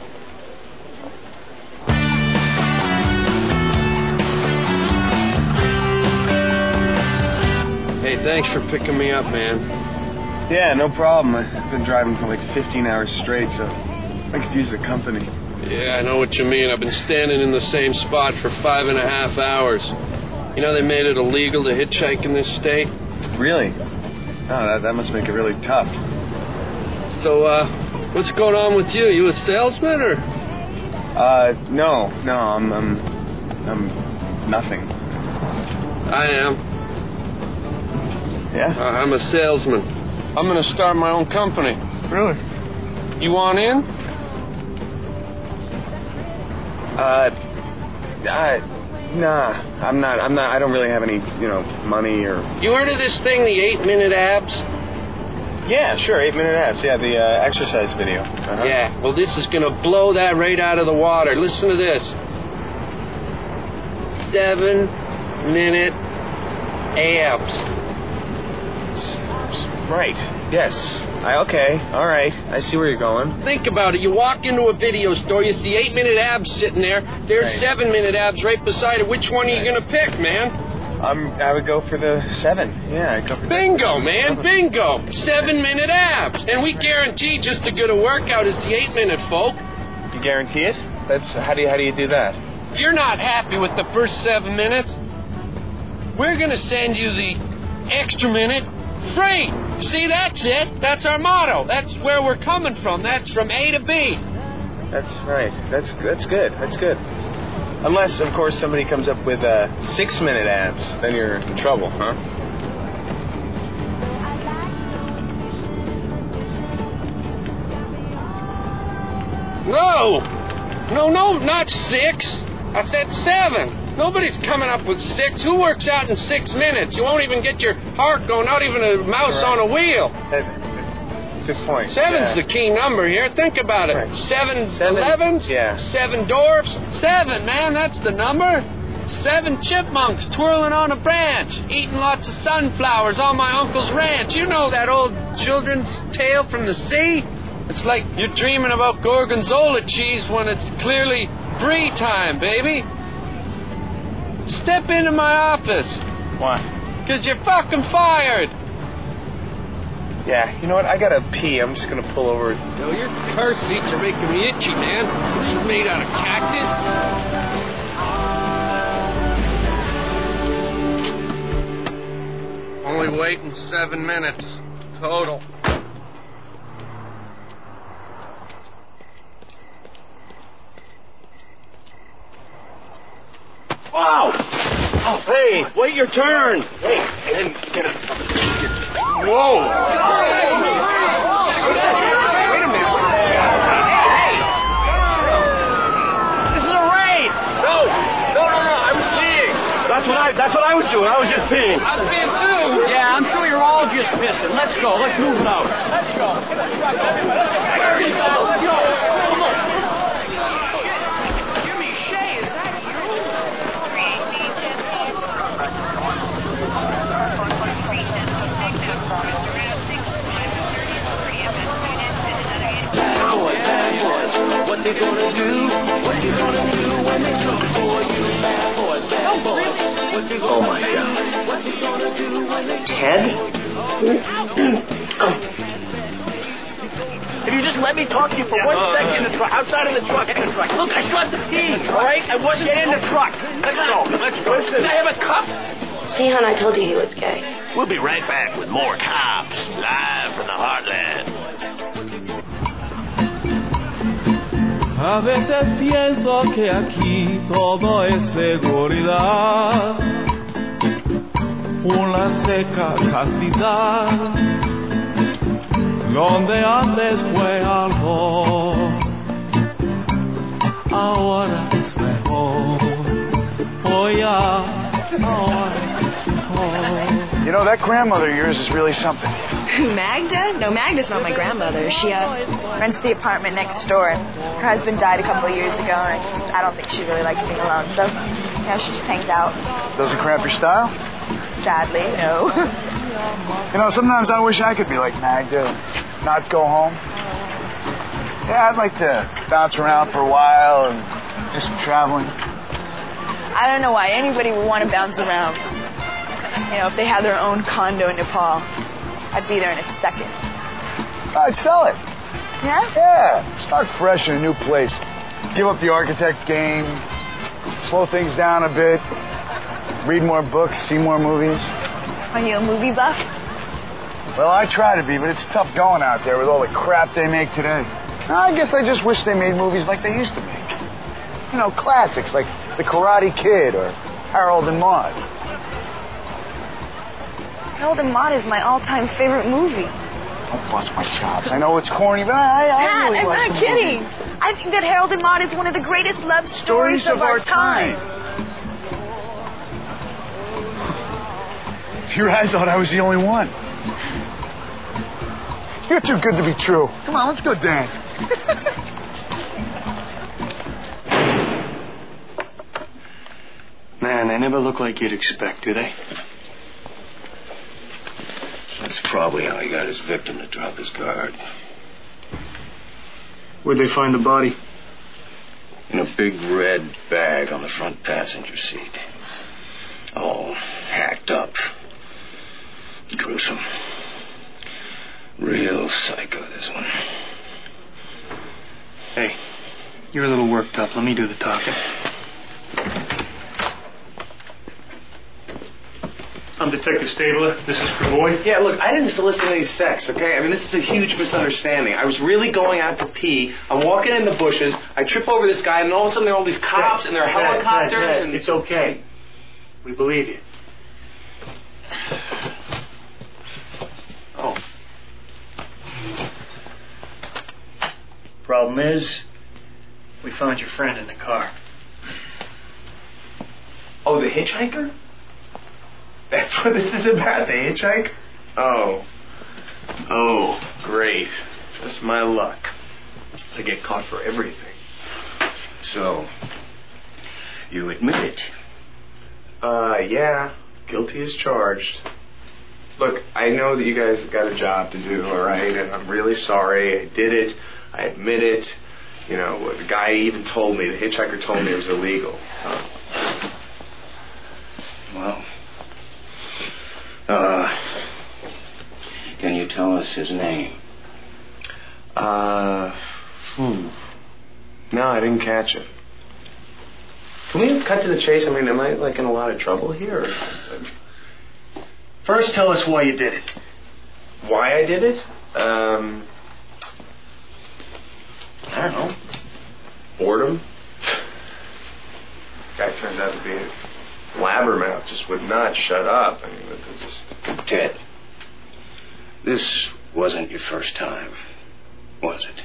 Hey, thanks for picking me up, man. Yeah, no problem. I've been driving for like 15 hours straight, so I could use the company. Yeah, I know what you mean. I've been standing in the same spot for 5.5 hours. You know they made it illegal to hitchhike in this state? Really? Oh, that must make it really tough. So, what's going on with you? You a salesman, or? No, I'm nothing. I am. Yeah? I'm a salesman. I'm gonna start my own company. Really? You want in? Nah, I'm not, I don't really have any, money or... You heard of this thing, the 8-minute abs? Yeah, sure, 8-minute abs, yeah, the exercise video. Uh-huh. Yeah, well, this is gonna blow that right out of the water. Listen to this. 7-minute abs. Right, yes. Okay, all right. I see where you're going. Think about it. You walk into a video store, you see 8-minute abs sitting there. There's Right. 7-minute abs right beside it. Which one are you going to pick, man? I would go for the 7. Yeah, I'd go for Bingo, man. Bingo. 7-minute abs. And we guarantee just as good a workout as the 8-minute, folk. You guarantee it? That's how do you do that? If you're not happy with the first 7 minutes, we're going to send you the extra minute free. See, that's it. That's our motto. That's where we're coming from. That's from A to B. That's right. That's good. That's good. Unless, of course, somebody comes up with 6-minute abs, then you're in trouble, huh? No, not 6. I said 7. Nobody's coming up with 6. Who works out in 6 minutes? You won't even get your heart going, not even a mouse on a wheel. Good point. 7's the key number here. Think about it. Right. 7 11s, yeah. 7 dwarfs. 7, man, that's the number. 7 chipmunks twirling on a branch, eating lots of sunflowers on my uncle's ranch. You know that old children's tale from the sea? It's like you're dreaming about gorgonzola cheese when it's clearly brie time, baby. Step into my office. Why? 'Cause you're fucking fired. Yeah, you know what? I gotta pee. I'm just gonna pull over. Yo, your car seats are making me itchy, man. This is made out of cactus. Only waiting 7 minutes. Total. Wow! Oh, hey, wait your turn. Hey, and get it. Whoa! Wait a minute. Hey! This is a raid. No. I was peeing. That's what I was doing. I was just peeing. I was peeing too. Yeah, I'm sure you're all just pissing. Let's go. Let's move now. Let's go. Let's go. What they gonna do? What you gonna do when they come for you? Bad boys, bad boys. Oh my God. Ted? If you just let me talk to you for 1 second in the truck, outside of the truck. Look, I still have to pee, all right? I wasn't in the truck. Let's go. Listen. Can I have a cup? See, hon, I told you he was gay. We'll be right back with more Cops, live from the Heartland. A veces pienso que aquí todo es seguridad, una seca castidad, donde antes fue algo, ahora es mejor. Oh yeah, ahora es mejor. You know, that grandmother of yours is really something. Magda? No, Magda's not my grandmother. She rents the apartment next door. Her husband died a couple of years ago, and I don't think she really likes being alone. So, she just hangs out. Doesn't cramp your style? Sadly, no. You know, sometimes I wish I could be like Magda, not go home. Yeah, I'd like to bounce around for a while and do some traveling. I don't know why anybody would want to bounce around. You know, if they had their own condo in Nepal, I'd be there in a second. I'd sell it. Yeah? Yeah. Start fresh in a new place. Give up the architect game. Slow things down a bit. Read more books. See more movies. Are you a movie buff? Well, I try to be, but it's tough going out there with all the crap they make today. I guess I just wish they made movies like they used to make. You know, classics like The Karate Kid or Harold and Maude. Harold and Maude is my all-time favorite movie. Don't bust my chops. I know it's corny, but I really I'm like not kidding. I think that Harold and Maude is one of the greatest love stories of our time. You're right, I thought I was the only one. You're too good to be true. Come on, let's go dance. Man, they never look like you'd expect, do they? That's probably how he got his victim to drop his guard. Where'd they find the body? In a big red bag on the front passenger seat. All hacked up. Gruesome. Real psycho, this one. Hey, you're a little worked up. Let me do the talking. I'm Detective Stabler. This is Cravoy. Yeah, look, I didn't solicit any sex, okay? I mean, this is a huge misunderstanding. I was really going out to pee. I'm walking in the bushes. I trip over this guy, and all of a sudden there are all these cops and there are helicopters. And it's okay. We believe you. Oh. Problem is, we found your friend in the car. Oh, the hitchhiker? That's what this is about, the hitchhike? Oh, great. Just my luck. I get caught for everything. So, you admit it? Yeah. Guilty as charged. Look, I know that you guys have got a job to do, all right? And I'm really sorry. I did it. I admit it. You know, the guy even told me, the hitchhiker told me it was illegal. Well, can you tell us his name? No, I didn't catch it. Can we cut to the chase? I mean, am I, like, in a lot of trouble here? First, tell us why you did it. Why I did it? I don't know. Boredom? Guy turns out to be a blabbermouth, just would not shut up. I mean, it just... Ted, this wasn't your first time, was it?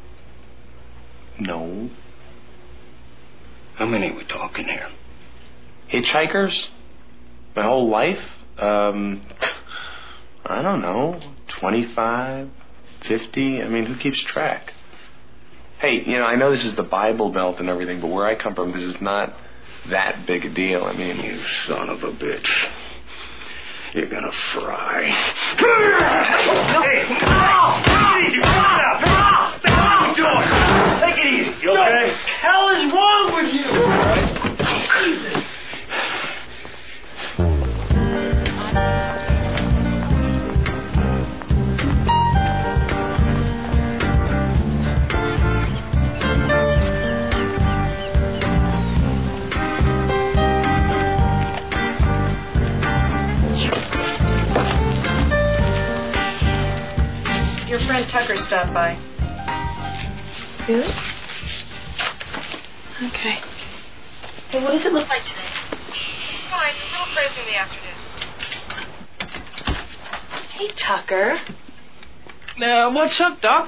No. How many we talking here? Hitchhikers? My whole life? I don't know. 25, 50? I mean, who keeps track? Hey, you know, I know this is the Bible Belt and everything, but where I come from, this is not that big a deal. I mean... You son of a bitch. You're gonna fry. Hey! Take it easy! What are you doing? Take it easy. You okay? What the hell is wrong with you? Jesus! friend Tucker stopped by. Really? Okay. Hey, what does it look like today? It's fine. A little crazy in the afternoon. Hey, Tucker. What's up, Doc?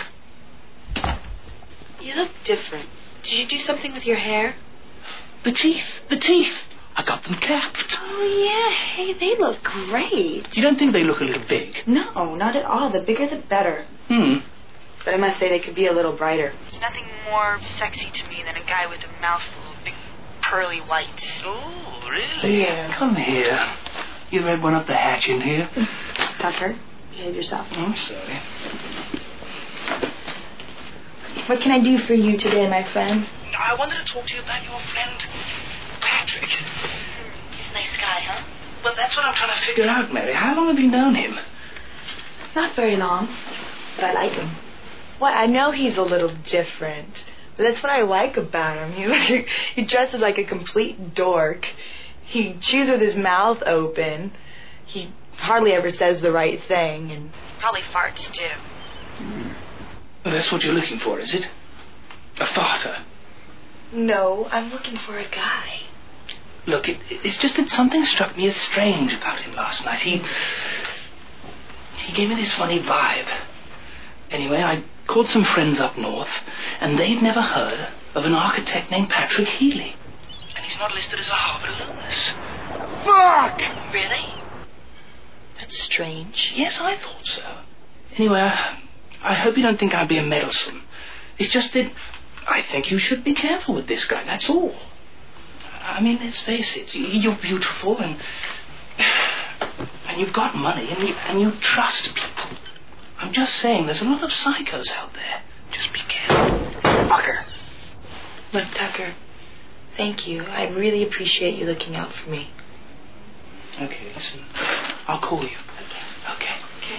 You look different. Did you do something with your hair? The teeth. I got them capped. Oh, yeah. Hey, they look great. You don't think they look a little big? No, not at all. The bigger the better. But I must say they could be a little brighter. There's nothing more sexy to me than a guy with a mouthful of big pearly whites. Oh, really? Yeah. Come here. You read one up the hatch in here? Tucker, behave yourself. I'm sorry. What can I do for you today, my friend? I wanted to talk to you about your friend, Patrick. He's a nice guy, huh? Well, that's what I'm trying to figure out, Mary. How long have you known him? Not very long, but I like him. Well, I know he's a little different, but that's what I like about him. He dresses like a complete dork. He chews with his mouth open. He hardly ever says the right thing, and probably farts too. Well, that's what you're looking for, is it? A farter? No, I'm looking for a guy. Look, it's just that something struck me as strange about him last night. He gave me this funny vibe. Anyway, I called some friends up north, and they'd never heard of an architect named Patrick Healy. And he's not listed as a Harvard alumnus. Fuck! Really? That's strange. Yes, I thought so. Anyway, I hope you don't think I'd be a meddlesome. It's just that I think you should be careful with this guy, that's all. I mean, let's face it, you're beautiful and you've got money and you trust people. I'm just saying, there's a lot of psychos out there. Just be careful. Fucker. Look, Tucker, thank you. I really appreciate you looking out for me. Okay, listen. I'll call you. Okay.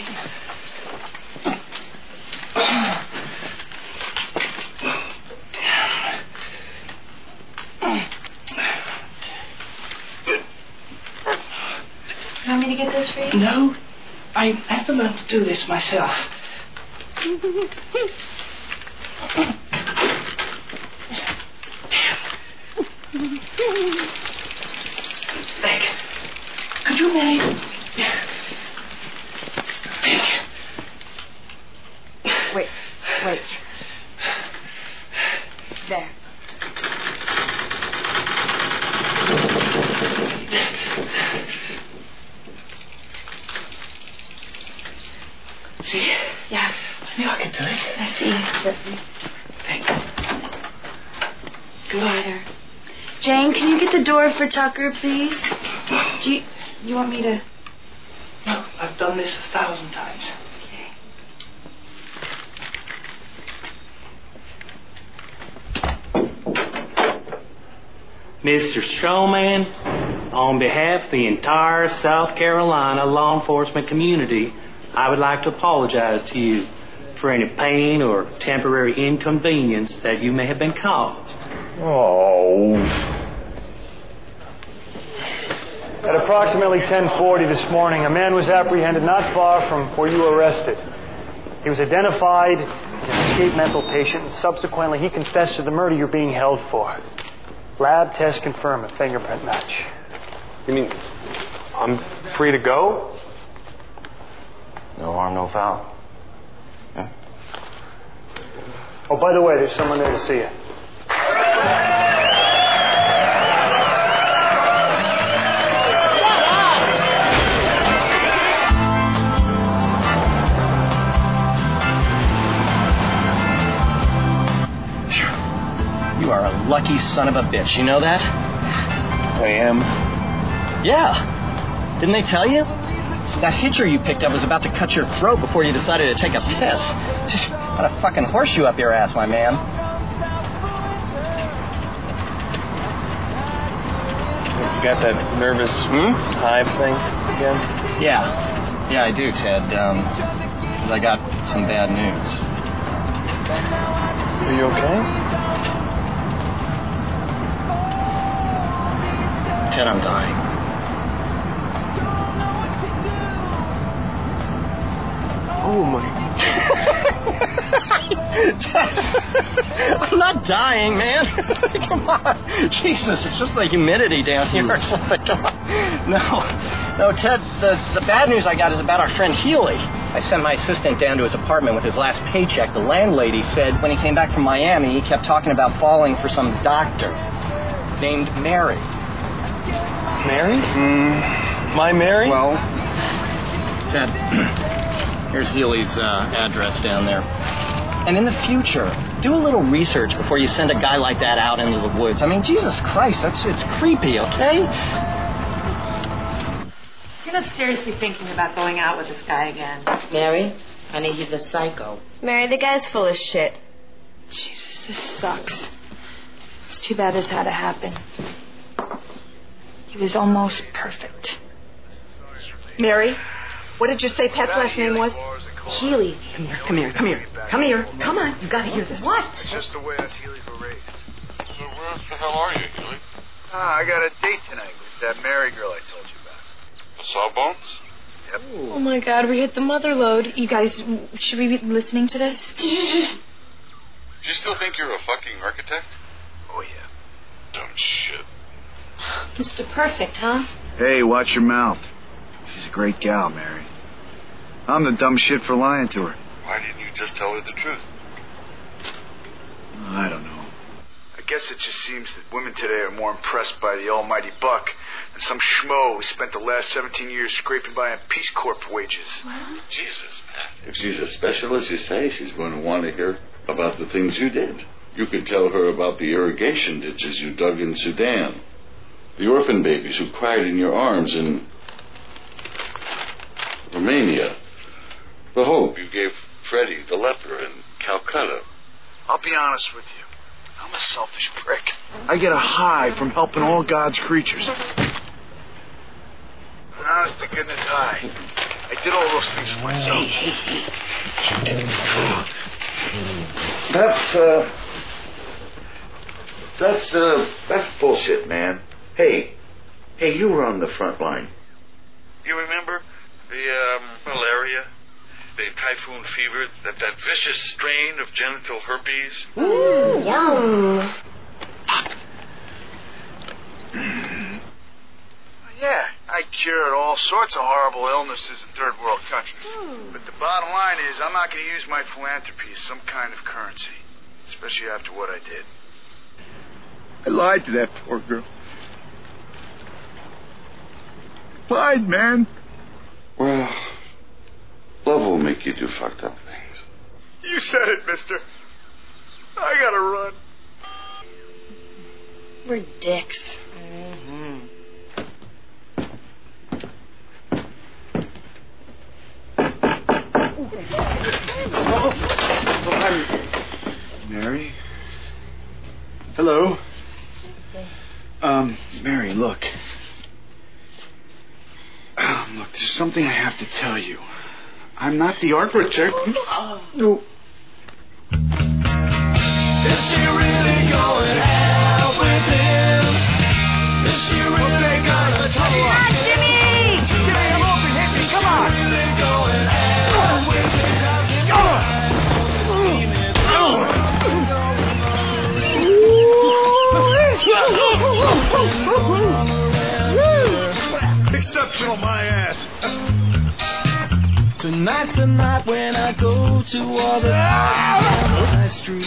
You want me to get this for you? No. I have to learn to do this myself. Beck, could you marry? Beck. Wait. There. See? Yeah. I knew I could do it. I see. Thank you. Go ahead. Jane, can you get the door for Tucker, please? Do you want me to? No, I've done this 1,000 times. Mr. Showman, on behalf of the entire South Carolina law enforcement community, I would like to apologize to you for any pain or temporary inconvenience that you may have been caused. Oh. At approximately 10:40 this morning, a man was apprehended not far from where you were arrested. He was identified as an escaped mental patient, and subsequently he confessed to the murder you're being held for. Lab tests confirm a fingerprint match. You mean I'm free to go? No harm, no foul. Yeah. Oh, by the way, there's someone there to see you. You are a lucky son of a bitch, you know that? I am. Yeah. Didn't they tell you? That hitcher you picked up was about to cut your throat before you decided to take a piss. Just got a fucking horseshoe up your ass, my man. You got that nervous hive thing again? Yeah, I do, Ted. 'Cause I got some bad news. Are you okay? Ted, I'm dying. Oh my. I'm not dying, man. Come on. Jesus, it's just the humidity down here or something. Come on. No, Ted, the bad news I got is about our friend Healy. I sent my assistant down to his apartment with his last paycheck. The landlady said when he came back from Miami, he kept talking about falling for some doctor named Mary. Mary? My Mary? Well, Ted, here's Healy's address down there. And in the future, do a little research before you send a guy like that out into the woods. I mean, Jesus Christ, it's creepy, okay? You're not seriously thinking about going out with this guy again. Mary, honey, he's a psycho. Mary, the guy's full of shit. Jesus, this sucks. It's too bad this had to happen. He was almost perfect. Mary, what did you say Pat's last name was? Healy. Come here. Come on, you gotta hear this. What? It's just the way us Healys were raised. So where the hell are you, Healy? I got a date tonight with that Mary girl I told you about. The Sawbones? Yep. Oh my God, we hit the mother lode. You guys, should we be listening to this? Do you still think you're a fucking architect? Oh, yeah. Dumb shit. Mr. Perfect, huh? Hey, watch your mouth. She's a great gal, Mary. I'm the dumb shit for lying to her. Why didn't you just tell her the truth? I don't know. I guess it just seems that women today are more impressed by the almighty buck than some schmo who spent the last 17 years scraping by on Peace Corp wages. What? Jesus, Pat. If she's a specialist, you say, she's going to want to hear about the things you did. You could tell her about the irrigation ditches you dug in Sudan, the orphan babies who cried in your arms in Romania, the hope you gave Freddie the leper in Calcutta. I'll be honest with you. I'm a selfish prick. I get a high from helping all God's creatures. Honest to goodness, I did all those things for myself. That's bullshit, man. Hey, you were on the front line. You remember the malaria, the typhoon fever, that vicious strain of genital herpes? Yum. Yeah, I cured all sorts of horrible illnesses in third world countries. But the bottom line is, I'm not going to use my philanthropy as some kind of currency, especially after what I did. I lied to that poor girl. Lied, man. Well, love will make you do fucked up things. You said it, mister. I gotta run. We're dicks. Mary? Hello? Mary, look. Look, there's something I have to tell you. I'm not the architect. No. Is she really going out with him? Is she really gonna take it? Jimmy, come over, hit me, come on. Going out with him? Exceptional, my ass. Tonight's the night when I go to all the on my street.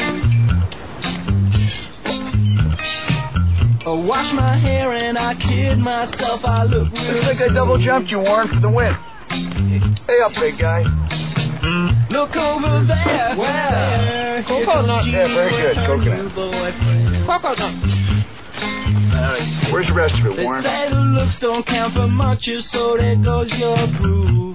I wash my hair and I kid myself. I look real. Looks like I double jumped you, Warren, for the win. Hey up, big guy. Look over there. Where? Coconut. Yeah, very good. Coconut. Coconut. Where's the rest of it, They Warren? say the looks don't count for much, so there goes your proof.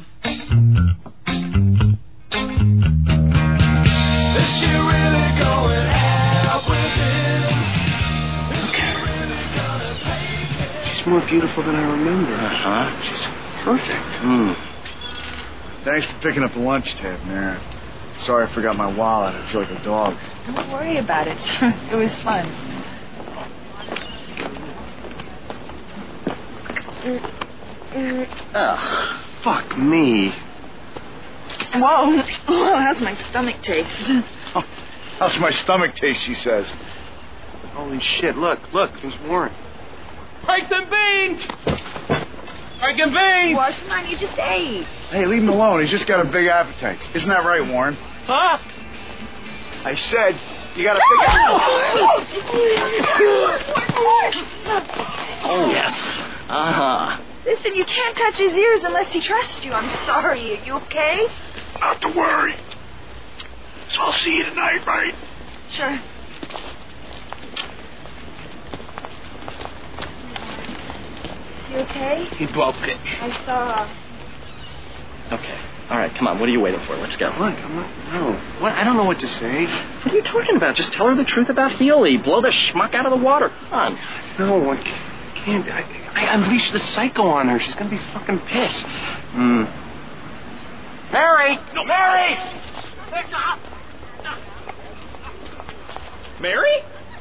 Is she really going out with him? Is she really gonna take it? She's more beautiful than I remember. Uh-huh. She's perfect. Thanks for picking up the lunch tab, man. Sorry I forgot my wallet. I feel like a dog. Don't worry about it. It was fun. Ugh, fuck me. Whoa, how's my stomach taste? How's my stomach taste, she says. Holy shit, look, there's Warren. Rice and beans! Rice and beans! Well, come on, you just ate. Hey, leave him alone. He's just got a big appetite. Isn't that right, Warren? Huh? I said you got a big Oh, yes. Uh-huh. Listen, you can't touch his ears unless he trusts you. I'm sorry. Are you okay? Not to worry. So I'll see you tonight, right? Sure. You okay? He broke it. I saw. Okay. All right, come on. What are you waiting for? Let's go. Look, What? I don't know what to say. What are you talking about? Just tell her the truth about Healy. Blow the schmuck out of the water. Come on. No, I can't. I unleashed the psycho on her. She's gonna be fucking pissed. Mary! No. Mary! Mary?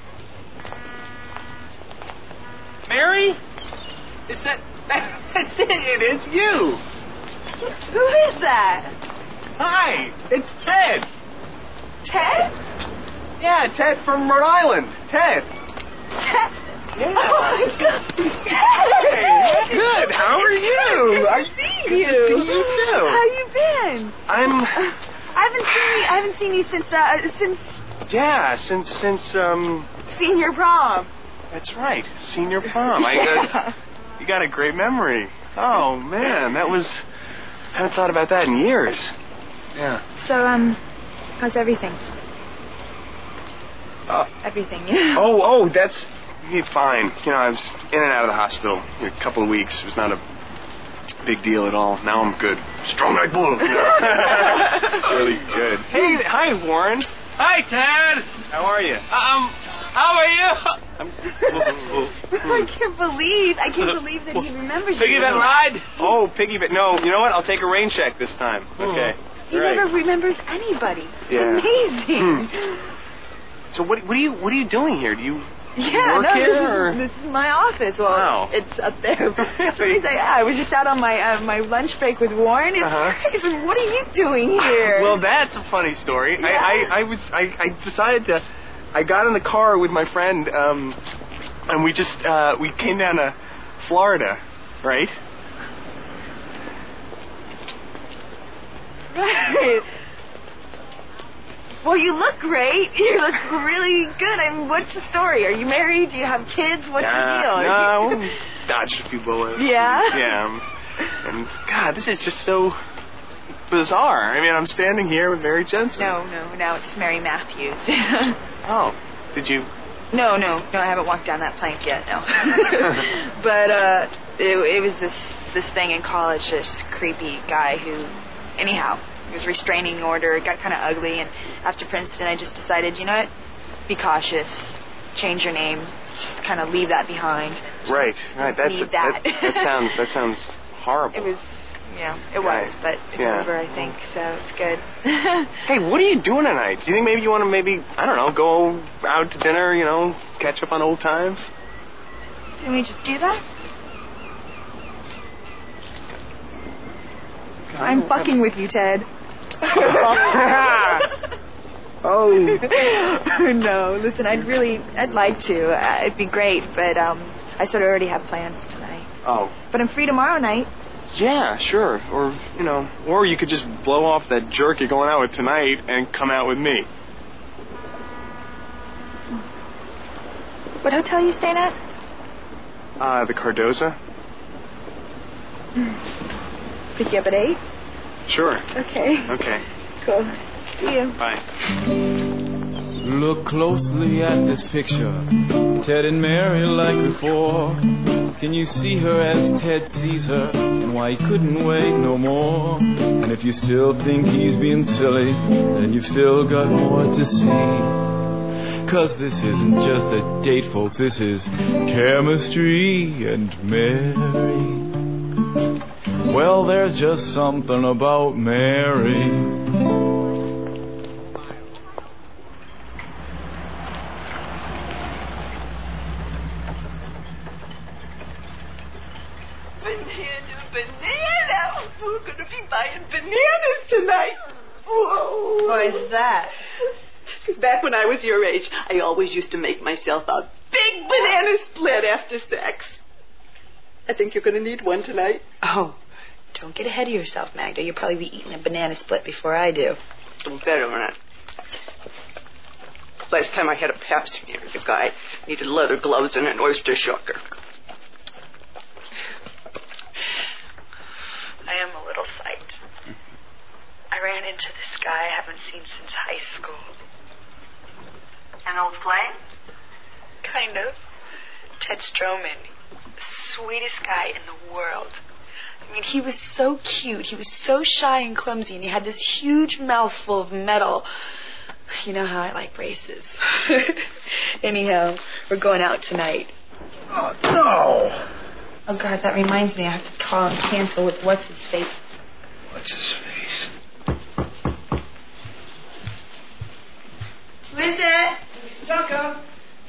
Mary? Is that's it? It is you. Who is that? Hi, it's Ted. Ted? Yeah, Ted from Rhode Island. Ted. Ted? Yeah. Oh my God. Hey, good. How are you? I've seen you. Good to see you too. How you been? I haven't seen you since since senior prom. That's right, senior prom. You got a great memory. Oh man, I haven't thought about that in years. Yeah. So how's everything? Everything. Oh, that's fine. You know, I was in and out of the hospital a couple of weeks. It was not a big deal at all. Now I'm good. Strong like bull. You know? Really good. Hey, hi, Warren. Hi, Ted! How are you? How are you? I can't believe that he remembers you. Piggyback ride? Oh, piggyback. No, you know what? I'll take a rain check this time. Okay. He never remembers anybody. Yeah. Amazing. So what are you doing here? Do you work no, here? This is my office. Well, it's up there. I was just out on my lunch break with Warren. It's crazy. What are you doing here? Well, that's a funny story. Yeah. I decided to. I got in the car with my friend, and we came down to Florida, right? Right. Well, you look great. You look really good. I mean, what's the story? Are you married? Do you have kids? What's the deal? No, dodged a few bullets. Yeah? Yeah. And, God, this is just so bizarre. I mean, I'm standing here with Mary Jensen. No, it's Mary Matthews. Oh, did you? No, I haven't walked down that plank yet, no. But it was this thing in college, this creepy guy who, anyhow, it was restraining order. It got kind of ugly, and after Princeton, I just decided, you know what? Be cautious. Change your name. Just kind of leave that behind. Right. That sounds horrible. It was, was, but it's over, I think, so it's good. Hey, what are you doing tonight? Do you think maybe you want to I don't know, go out to dinner, catch up on old times? Didn't we just do that? I'm fucking with you, Ted. Oh. No, listen, I'd like to. It'd be great, but I sort of already have plans tonight. Oh. But I'm free tomorrow night. Yeah, sure. Or you could just blow off that jerk you're going out with tonight and come out with me. What hotel are you staying at? The Cardoza. Pick you up at 8? Sure. Okay. Cool. See you. Bye. Look closely at this picture, Ted and Mary like before. Can you see her as Ted sees her, and why he couldn't wait no more? And if you still think he's being silly, then you've still got more to see. 'Cause this isn't just a date, folks, this is chemistry and Mary. Well, there's just something about Mary. Banana! We're gonna be buying bananas tonight. Whoa! What is that? Back when I was your age, I always used to make myself a big banana split after sex. I think you're going to need one tonight. Oh, don't get ahead of yourself, Magda. You'll probably be eating a banana split before I do. Better not. Last time I had a pap smear, the guy needed leather gloves and an oyster shucker. I am a little psyched. I ran into this guy I haven't seen since high school. An old flame? Kind of. Ted Stroman. The sweetest guy in the world. I mean, he was so cute. He was so shy and clumsy, and he had this huge mouthful of metal. You know how I like braces. Anyhow, we're going out tonight. Oh, no! Oh, God, that reminds me. I have to call and cancel with What's-His-Face. What's-His-Face? Who is it? Mr. Tucker.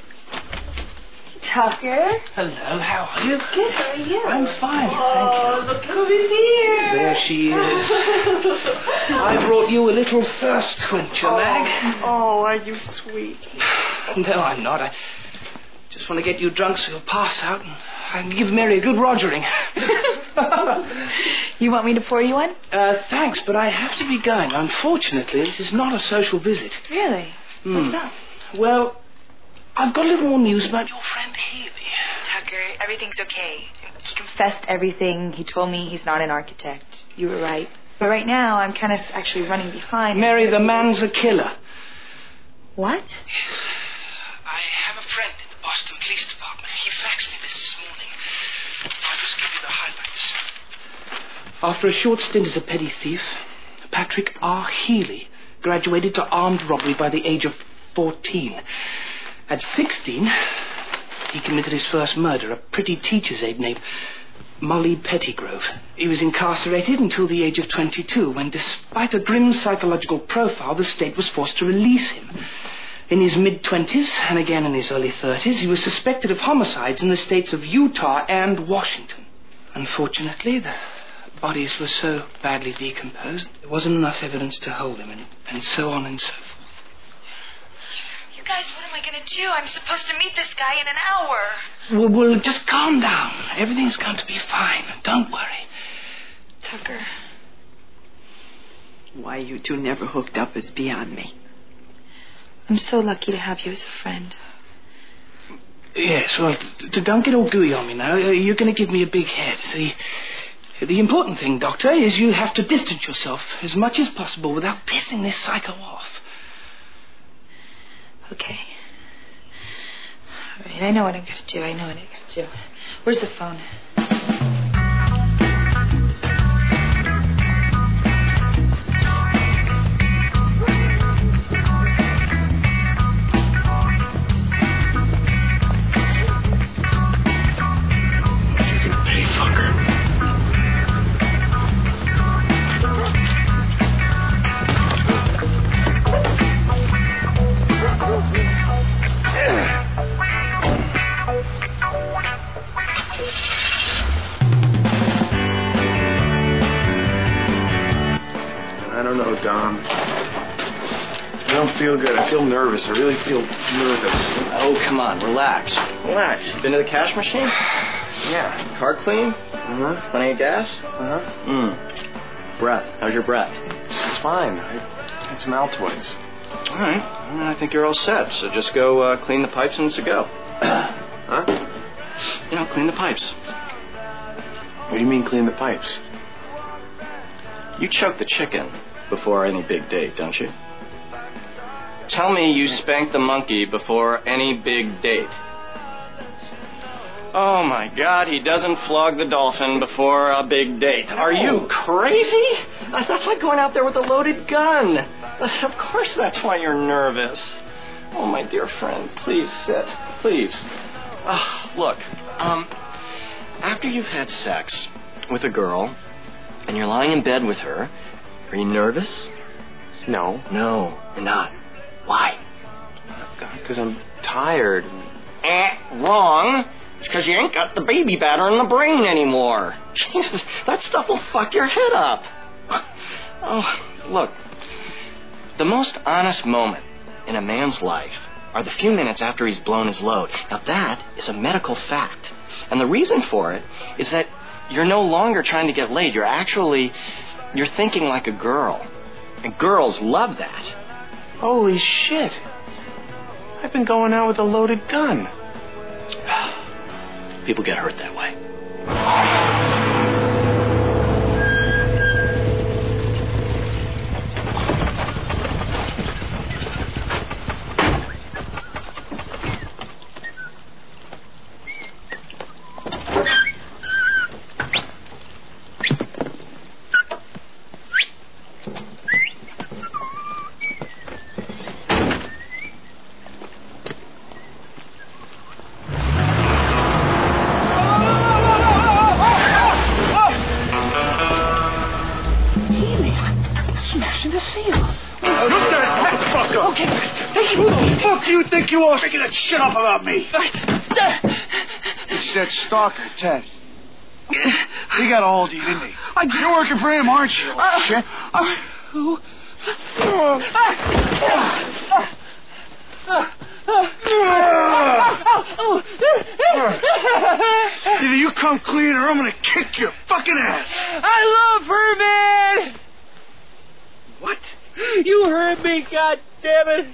Tucker? Hello, how are you? Good, how are you? I'm fine, Oh, thank you. look who's here. There she is. I brought you a little thirst quencher, Mag. Oh, are you sweet? No, I'm not. I just want to get you drunk so you'll pass out and I can give Mary a good rogering. You want me to pour you one? Thanks, but I have to be going. Unfortunately, this is not a social visit. Really? What's up? Well, I've got a little more news about your friend Healy. Tucker, everything's okay. He confessed everything. He told me he's not an architect. You were right. But right now, I'm kind of actually running behind. Mary, the man's a killer. What? Yes. I have a friend in the Boston Police Department. He faxed me this morning. I'll just give you the highlights. After a short stint as a petty thief, Patrick R. Healy graduated to armed robbery by the age of 14. At 16, he committed his first murder, a pretty teacher's aide named Molly Pettygrove. He was incarcerated until the age of 22, when, despite a grim psychological profile, the state was forced to release him. In his mid-20s, and again in his early 30s, he was suspected of homicides in the states of Utah and Washington. Unfortunately, the bodies were so badly decomposed, there wasn't enough evidence to hold him, and so on and so forth. Guys, what am I going to do? I'm supposed to meet this guy in an hour. Well, just calm down. Everything's going to be fine. Don't worry. Tucker. Why you two never hooked up is beyond me. I'm so lucky to have you as a friend. Yes, well, don't get all gooey on me now. You're going to give me a big head. The important thing, Doctor, is you have to distance yourself as much as possible without pissing this psycho off. Okay. All right, I know what I'm going to do. Where's the phone? Dom. I don't feel good. I feel nervous. I really feel nervous. Oh, come on. Relax. Relax. Been to the cash machine? Yeah. Car clean? Uh-huh. Plenty of gas? Uh-huh. Breath. How's your breath? It's fine. I had some Altoids. All right. Well, I think you're all set. So just go clean the pipes and it's a go. Huh? You know, clean the pipes. What do you mean clean the pipes? You choke the chicken before any big date, don't you? Tell me you spanked the monkey before any big date. Oh, my God, he doesn't flog the dolphin before a big date. Are you crazy? That's like going out there with a loaded gun. Of course that's why you're nervous. Oh, my dear friend, please sit. Please. Look, after you've had sex with a girl and you're lying in bed with her, are you nervous? No. No, you're not. Why? Because I'm tired. Wrong. It's because you ain't got the baby batter in the brain anymore. Jesus, that stuff will fuck your head up. Oh, look. The most honest moment in a man's life are the few minutes after he's blown his load. Now that is a medical fact. And the reason for it is that you're no longer trying to get laid. You're thinking like a girl. And girls love that. Holy shit. I've been going out with a loaded gun. People get hurt that way. You all taking that shit off about me. It's that stalker, Ted. He got a hold of you, didn't he? You're working for him, aren't you? Shit. Either you come clean or I'm gonna kick your fucking ass. I love her, man. What? You heard me, goddammit.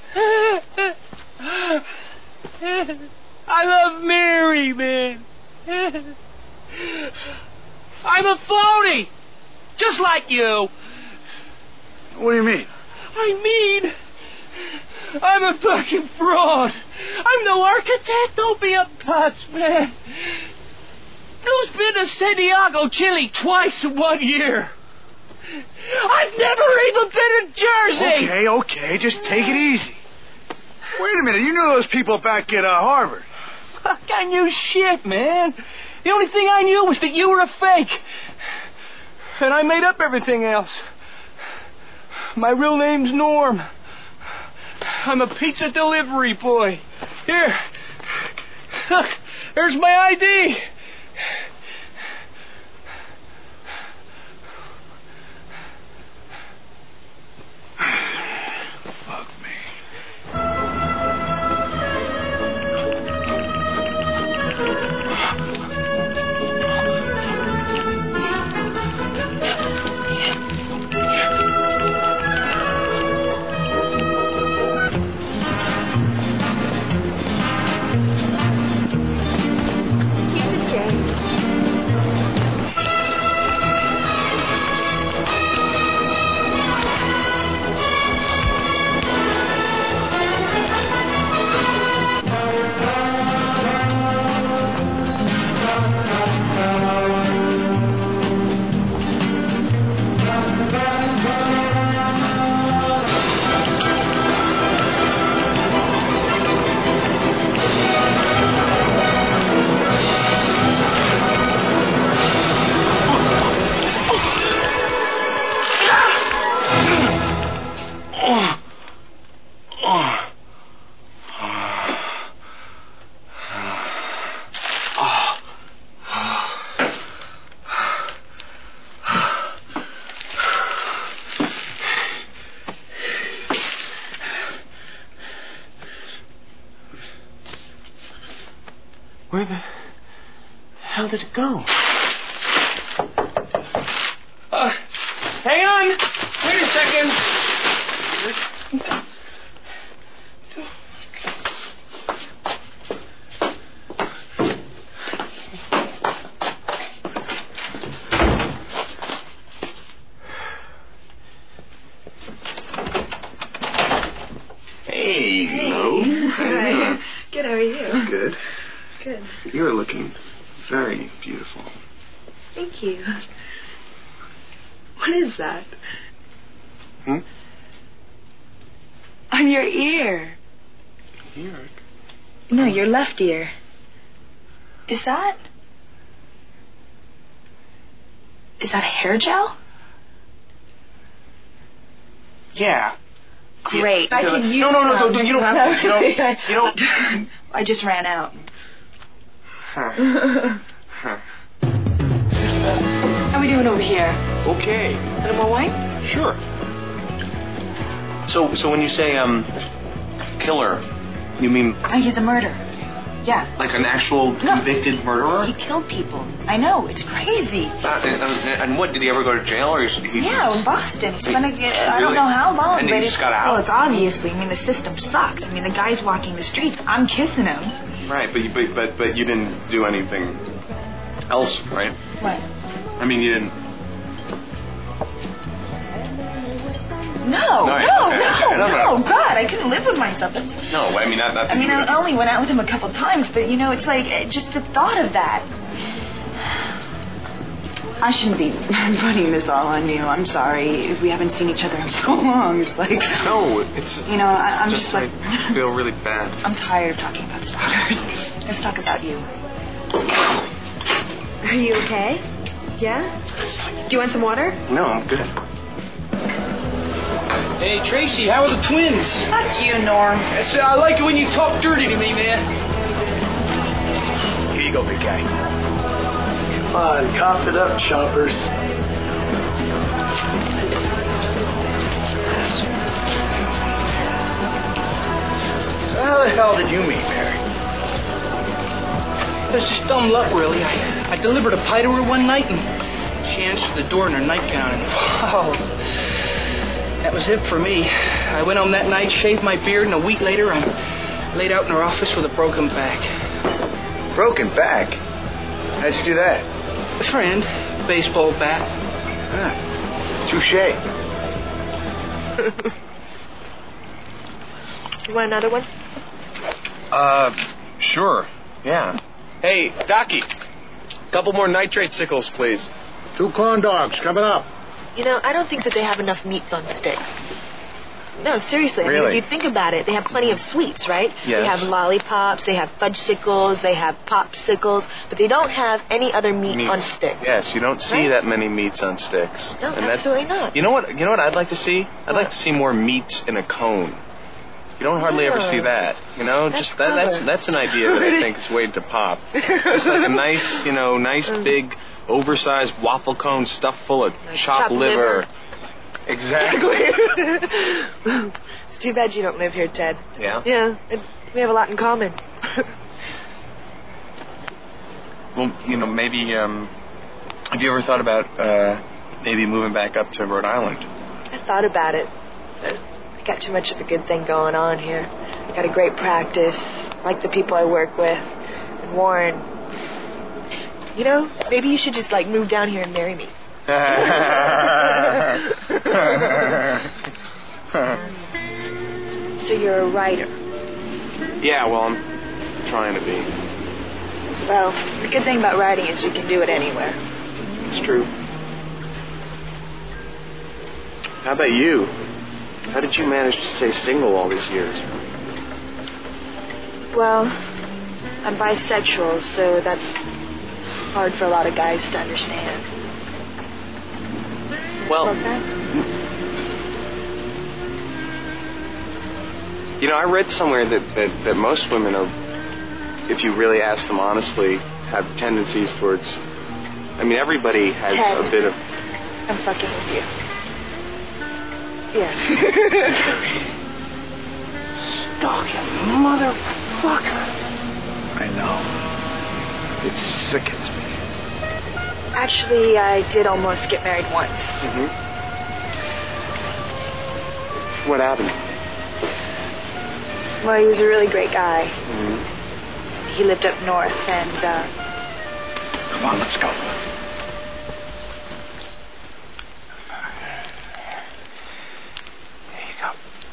I love Mary, man. I'm a phony, just like you. What do you mean? I mean, I'm a fucking fraud. I'm no architect. Don't be a putz, man. Who's been to Santiago, Chile twice in 1 year? I've never even been to Jersey. Okay, just take it easy. Wait a minute, you knew those people back at Harvard. Fuck, I knew shit, man. The only thing I knew was that you were a fake. And I made up everything else. My real name's Norm. I'm a pizza delivery boy. Here. Look, there's my ID. Where the hell did it go? Hang on. Wait a second. Hey, hello. Hi. Good, how are you? Good. Good. You're looking very beautiful. Thank you. What is that? Hmm? On your ear. Ear? No, your left ear. Is that hair gel? Yeah. Great. Yeah. I can use No, you don't have to. You don't. I just ran out. Huh. How are we doing over here? Okay. A little more wine? Sure. So when you say Killer. You mean He's a murderer. Yeah. like an actual convicted murderer? He killed people. I know. It's crazy. And what, did he ever go to jail, or he Yeah, in Boston. He's gonna get, I don't Really? know how long, And but he just got out? Well, it's obviously, I mean, the system sucks. I mean, the guy's walking the streets. I'm kissing him. Right, but you didn't do anything else, right? What? I mean, you didn't. No, No, God, I couldn't live with myself. That's, No, I mean, not I that mean, you I would- only went out with him a couple times, but, you know, it's like, just the thought of that. I shouldn't be putting this all on you. I'm sorry. We haven't seen each other in so long. It's like... No, it's... You know, I'm just like... I feel really bad. I'm tired of talking about stalkers. Let's talk about you. Are you okay? Yeah? Do you want some water? No, I'm good. Hey, Tracy, how are the twins? Fuck you, Norm. I like it when you talk dirty to me, man. Here you go, big guy. Come on, cough it up, shoppers. How the hell did you meet Mary? It was just dumb luck, really. I delivered a pie to her one night, and she answered the door in her nightgown, and wow, that was it for me. I went home that night, shaved my beard, and a week later, I laid out in her office with a broken back. Broken back? How'd you do that? A friend, baseball bat. Ah, touche. You want another one? Sure. Yeah. Hey, Docky. Couple more nitrate sickles, please. 2 corn dogs coming up. You know, I don't think that they have enough meats on sticks. No, seriously. I mean, Really? if you think about it, they have plenty of sweets, right? Yes. They have lollipops, they have fudgesicles, they have popsicles, but they don't have any other meat Meats. on sticks. Yes, you don't see Right? that many meats on sticks. No, And absolutely not. You know what I'd like to see? I'd like to see more meats in a cone. You don't hardly ever see that. You know, That's just clever. that's an idea that I think is waiting to pop. Just like a nice, nice big oversized waffle cone stuffed full of chopped liver. Exactly. It's too bad you don't live here, Ted. Yeah? Yeah, we have a lot in common. Well, maybe have you ever thought about maybe moving back up to Rhode Island? I thought about it, but I got too much of a good thing going on here. I got a great practice, like the people I work with, and Warren. You know, maybe you should just move down here and marry me. So you're a writer. Yeah, well, I'm trying to be. Well, the good thing about writing is you can do it anywhere. It's true. How about you? How did you manage to stay single all these years? Well, I'm bisexual, so that's hard for a lot of guys to understand. Well, I read somewhere that most women are, if you really ask them honestly, have tendencies towards... I mean, everybody has Ted. a bit of... I'm fucking with you. Yeah. Stalking motherfucker. I know. It sickens me. Actually, I did almost get married once. Mm-hmm. What happened? Well, he was a really great guy. Mm-hmm. He lived up north, and, Come on, let's go. There you go.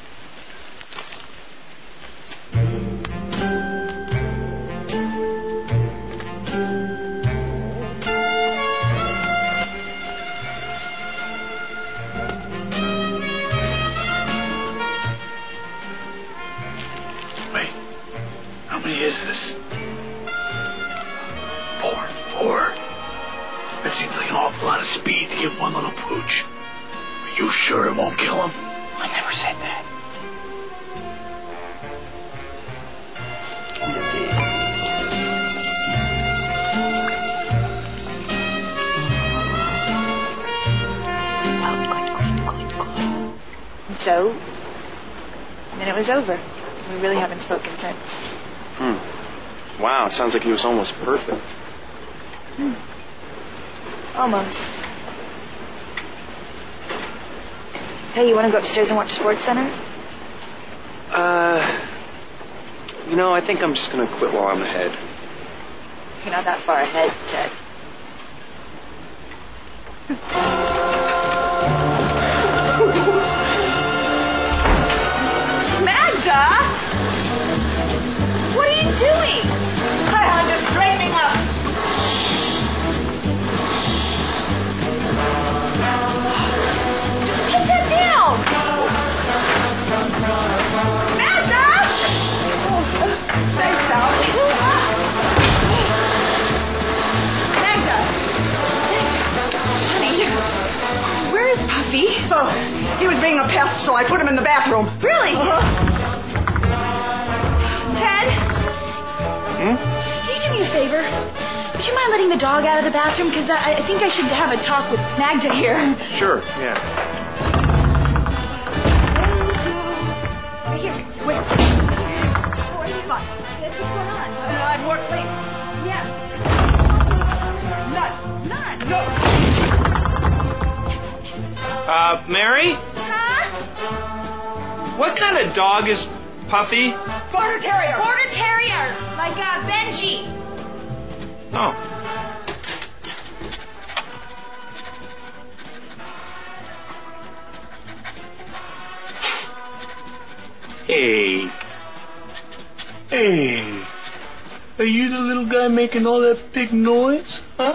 Wait, how many is this? 4. That seems like an awful lot of speed to give one little pooch. Are you sure it won't kill him? I never said that. and so, then it was over. We really haven't spoken since. Wow, it sounds like he was almost perfect. Almost. Hey, you want to go upstairs and watch Sports Center? I think I'm just going to quit while I'm ahead. You're not that far ahead, Ted. Magda! What are you doing? I'm just straightening up. Put that down! Magda! Thanks, Al. Magda! Honey, where is Puffy? Oh, he was being a pest, so I put him in the bathroom. Really? Ted? Can you do me a favor? Would you mind letting the dog out of the bathroom? Because I think I should have a talk with Magda here. Sure, yeah. Here, wait. What is it? What's going on? I'd work late. Yeah. None. No. Mary? Huh? What kind of dog is Puffy? Border Terrier. Border Terrier. Like Benji. Oh. Hey. Are you the little guy making all that big noise? Huh?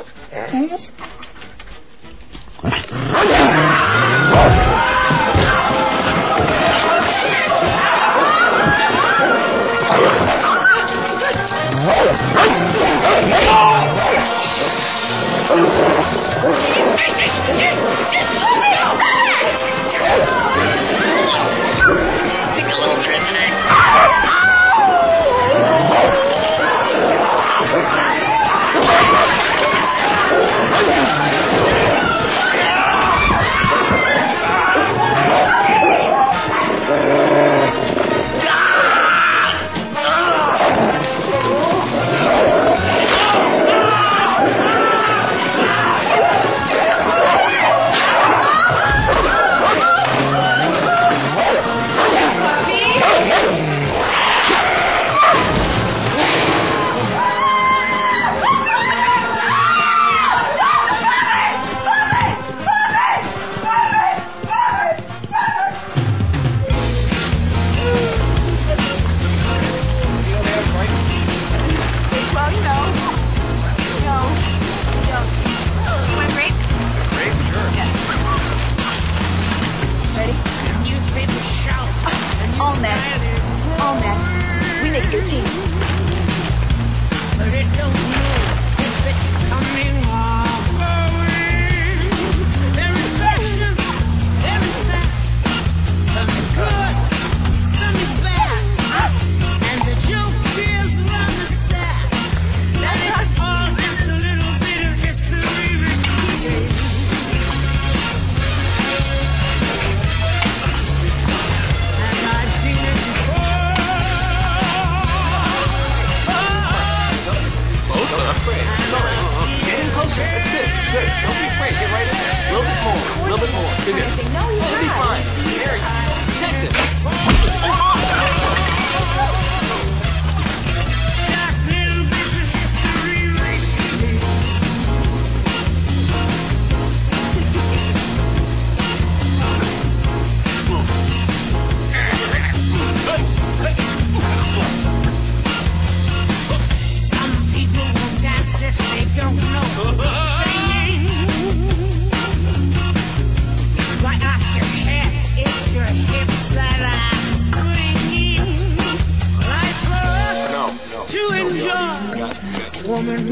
Woman,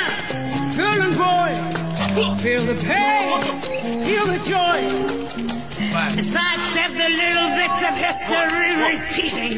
man, girl and boy, feel the pain, feel the joy. Sidestep the little bits of history repeating.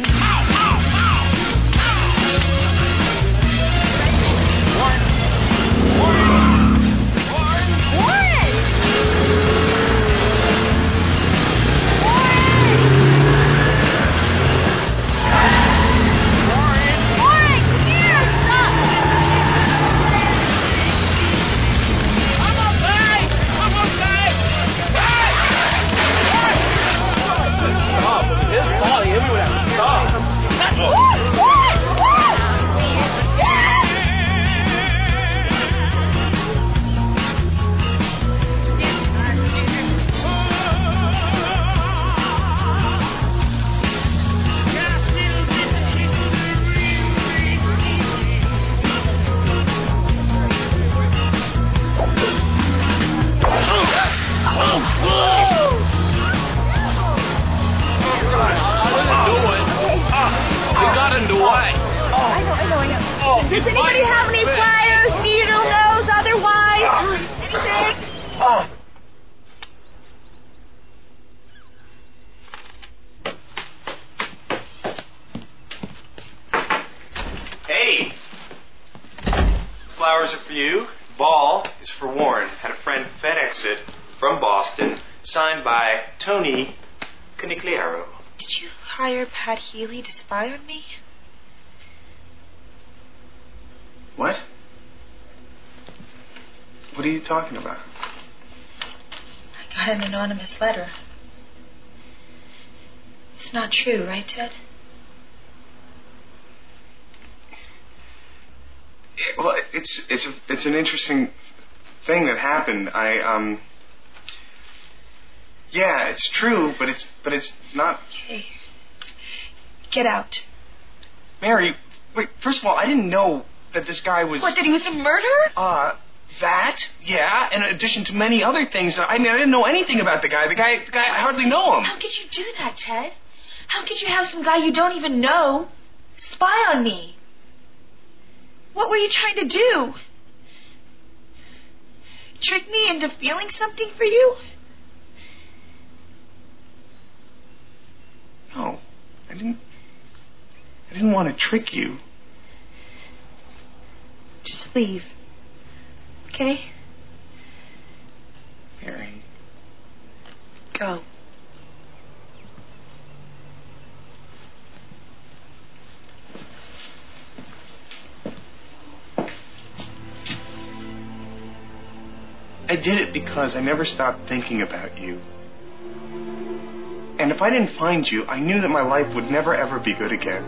it from Boston, signed by Tony Canigliaro. Did you hire Pat Healy to spy on me? What? What are you talking about? I got an anonymous letter. It's not true, right, Ted? Well, it's an interesting thing that happened. Yeah, it's true, but it's not. Okay. Get out. Mary, wait. First of all, I didn't know that this guy was. What? That he was a murderer? That, yeah, in addition to many other things. I mean, I didn't know anything about the guy. The guy, I hardly know him. How could you do that, Ted? How could you have some guy you don't even know spy on me? What were you trying to do? Trick me into feeling something for you? No, I didn't want to trick you. Just leave. Okay? Mary. Go. I did it because I never stopped thinking about you. And if I didn't find you, I knew that my life would never ever be good again.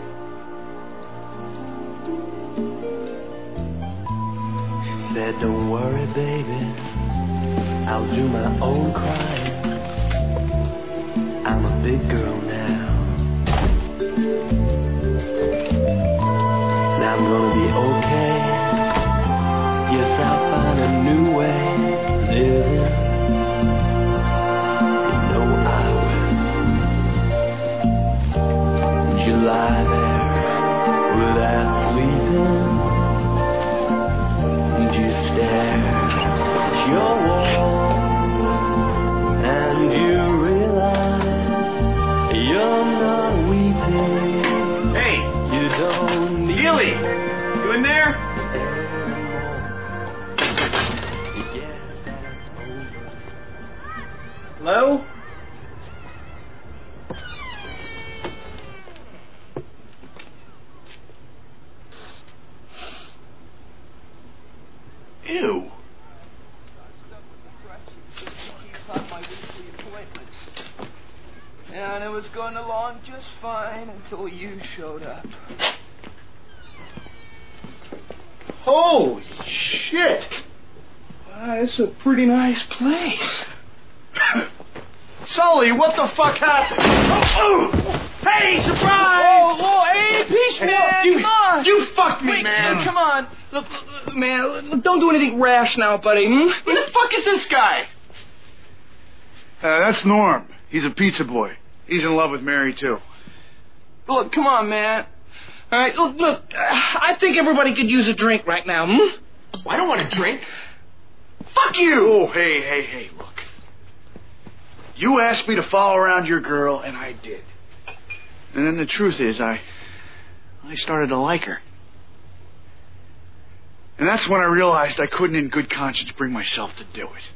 Said, don't worry, baby, I'll do my own crying. I'm a big girl now. Now I'm gonna be okay. Yes, I'll find a new way of living. You know I will. And you lie there without sleeping. You stare at your wall and you realize you're not weeping. Hey! You don't need Healy! You in there? Hello? Ew. And it was going along just fine until you showed up. Holy shit! It's a pretty nice place. Sully, what the fuck happened? Oh! Hey, surprise! Whoa, hey, peace, man! Come on! You fucked me, Wait, man! Come on. Look, man, look, don't do anything rash now, buddy. Who the fuck is this guy? That's Norm. He's a pizza boy. He's in love with Mary, too. Look, come on, man. All right, look, I think everybody could use a drink right now, I don't want a drink. Fuck you! Oh, hey, look. You asked me to follow around your girl, and I did. And then the truth is, I started to like her. And that's when I realized I couldn't in good conscience bring myself to do it.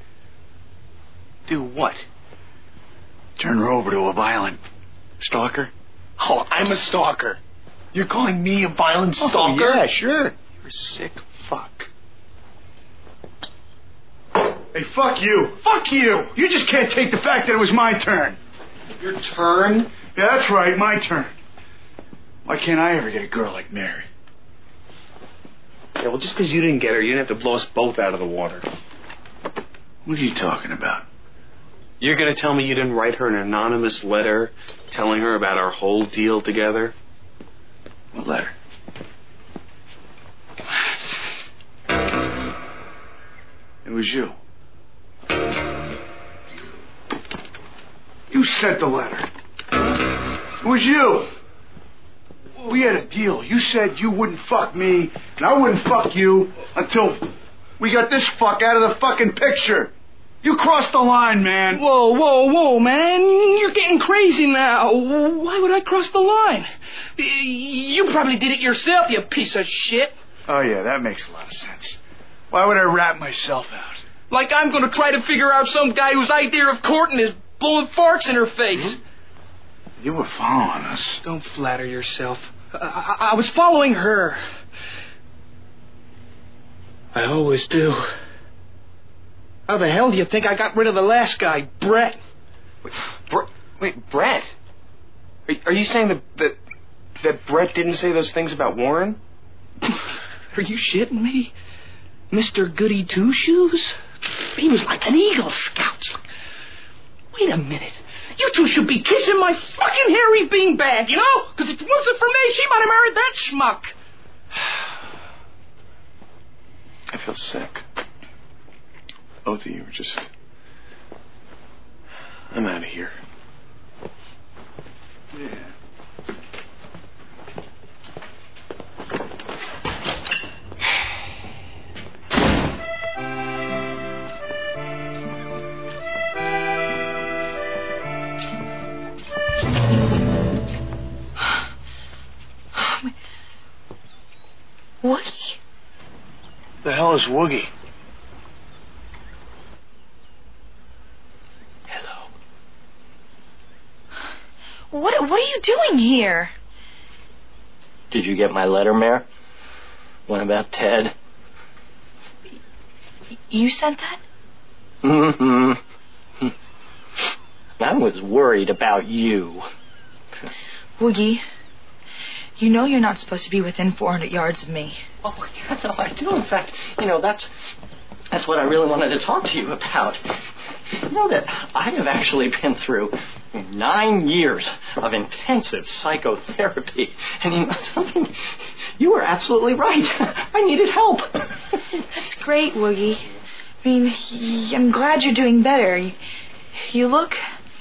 Do what? Turn her over to a violent stalker. Oh, I'm a stalker. You're calling me a violent stalker? Oh, yeah, sure. You're a sick fuck. Hey, fuck you. Fuck you. You just can't take the fact that it was my turn. Your turn? Yeah, that's right, my turn. Why can't I ever get a girl like Mary? Yeah, well, just because you didn't get her, you didn't have to blow us both out of the water. What are you talking about? You're going to tell me you didn't write her an anonymous letter telling her about our whole deal together? What letter? It was you. You sent the letter. It was you. We had a deal. You said you wouldn't fuck me, and I wouldn't fuck you until we got this fuck out of the fucking picture. You crossed the line, man. Whoa, man. You're getting crazy now. Why would I cross the line? You probably did it yourself, you piece of shit. Oh, yeah, that makes a lot of sense. Why would I rat myself out? Like I'm going to try to figure out some guy whose idea of courting is blowing farts in her face. You were following us. Don't flatter yourself. I was following her. I always do. How the hell do you think I got rid of the last guy, Brett? Wait, Brett? Are you saying that Brett didn't say those things about Warren? Are you shitting me? Mr. Goody Two-Shoes? He was like an Eagle Scout. Wait a minute. You two should be kissing my fucking hairy beanbag, you know? Because if it wasn't for me, she might have married that schmuck. I feel sick. Both of you are just... I'm out of here. Yeah. Woogie? The hell is Woogie? What are you doing here? Did you get my letter, Mare? One about Ted? You sent that? Mm-hmm. I was worried about you. Woogie, you know you're not supposed to be within 400 yards of me. Oh, no, I do. In fact, that's what I really wanted to talk to you about. You know that I have actually been through 9 years of intensive psychotherapy. And you know something? You were absolutely right. I needed help. That's great, Woogie. I mean, I'm glad you're doing better. You look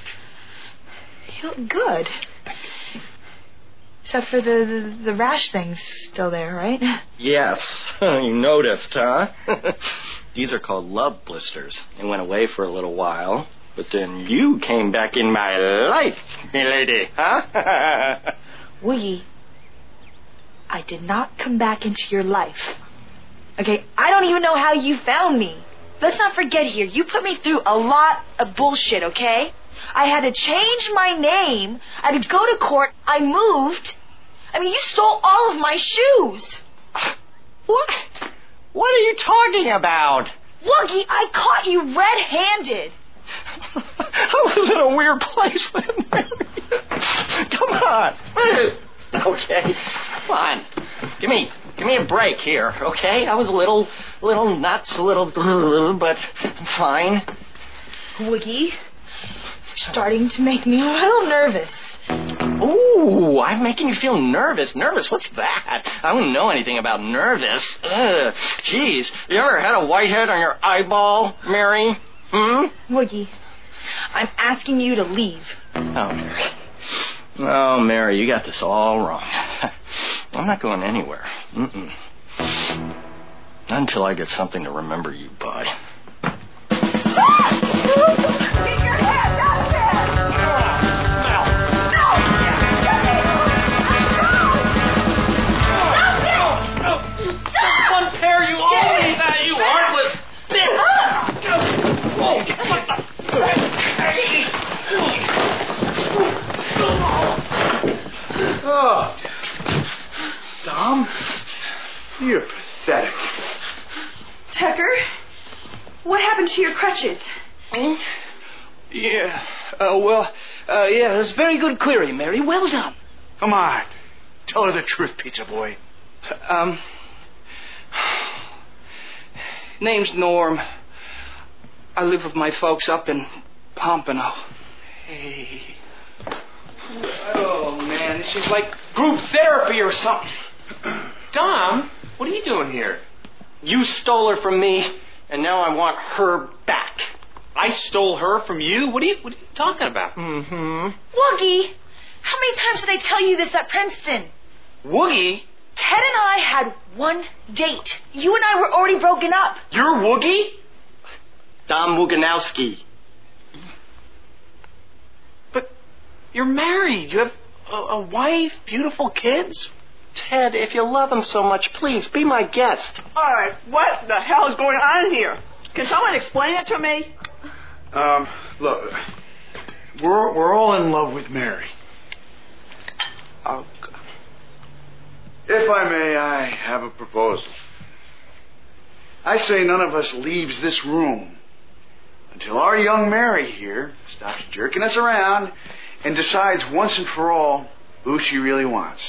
good. Except for the rash thing's still there, right? Yes. You noticed, huh? These are called love blisters. They went away for a little while, but then you came back in my life, milady, huh? Woogie, I did not come back into your life. Okay, I don't even know how you found me. Let's not forget here, you put me through a lot of bullshit, okay? I had to change my name. I had to go to court. I moved. I mean, you stole all of my shoes. What? What are you talking about? Woogie, I caught you red-handed. I was in a weird place when I married you. Come on. Okay, fine. Give me a break here, okay? I was a little nuts, but I'm fine. Woogie, you're starting to make me a little nervous. Ooh, I'm making you feel nervous. Nervous? What's that? I don't know anything about nervous. Ugh. Jeez, you ever had a whitehead on your eyeball, Mary? Woogie, I'm asking you to leave. Oh, Mary. Oh, Mary, you got this all wrong. I'm not going anywhere. Not until I get something to remember you by. Oh, Dom, you're pathetic. Tucker, what happened to your crutches? Yeah, that's a very good query, Mary. Well done. Come on, tell her the truth, Pizza Boy. Name's Norm. I live with my folks up in Pompano. Hey. Oh, man, this is like group therapy or something. Dom, what are you doing here? You stole her from me, and now I want her back. I stole her from you? What are you talking about? Woogie, how many times did I tell you this at Princeton? Woogie? Ted and I had one date. You and I were already broken up. You're Woogie? Dom Woganowski. But you're married. You have a wife, beautiful kids. Ted, if you love him so much, please be my guest. All right, what the hell is going on here? Can someone explain it to me? Look, we're all in love with Mary. Oh, If I may, I have a proposal. I say none of us leaves this room until our young Mary here stops jerking us around and decides once and for all who she really wants.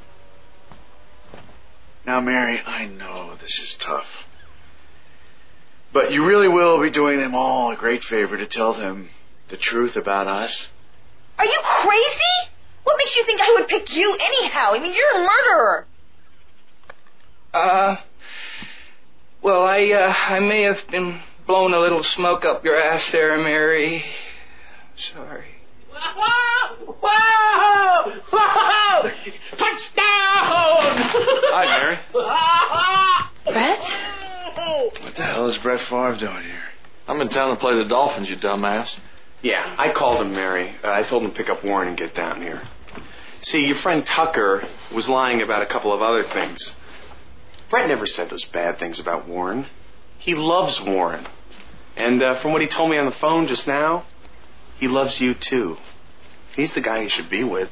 Now, Mary, I know this is tough, but you really will be doing them all a great favor to tell them the truth about us. Are you crazy? What makes you think I would pick you anyhow? I mean, you're a murderer. Well, I may have been blowing a little smoke up your ass there, Mary. Sorry. Whoa! Whoa! Whoa! Touchdown! Hi, Mary. Brett? What the hell is Brett Favre doing here? I'm in town to play the Dolphins, you dumbass. yeah, I called him, Mary. I told him to pick up Warren and get down here. See, your friend Tucker was lying about a couple of other things. Brett never said those bad things about Warren. He loves Warren. And from what he told me on the phone just now, he loves you too. He's the guy you should be with.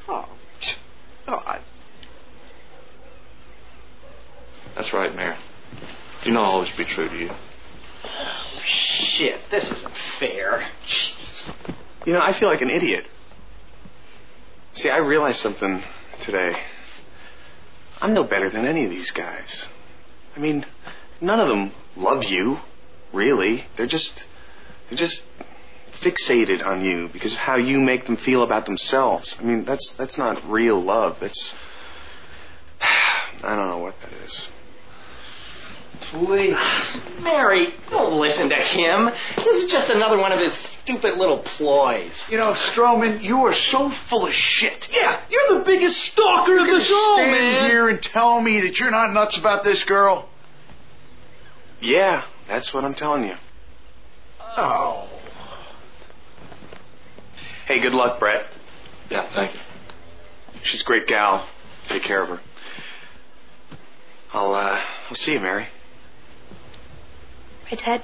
That's right, Mary. You know I'll always be true to you. Oh, shit, this isn't fair. Jesus. You know, I feel like an idiot. See, I realized something today. I'm no better than any of these guys. I mean, none of them love you, really. They're just fixated on you because of how you make them feel about themselves. I mean, that's not real love. That's I don't know what that is. Wait, Mary, don't listen to him. This is just another one of his stupid little ploys. You know, Stroman, you are so full of shit. Yeah, you're the biggest stalker of us all, stand man. here and tell me that you're not nuts about this girl? Yeah, that's what I'm telling you. Oh. Hey, good luck, Brett. Yeah, thank you. She's a great gal. Take care of her. I'll see you, Mary. Hey, Ted.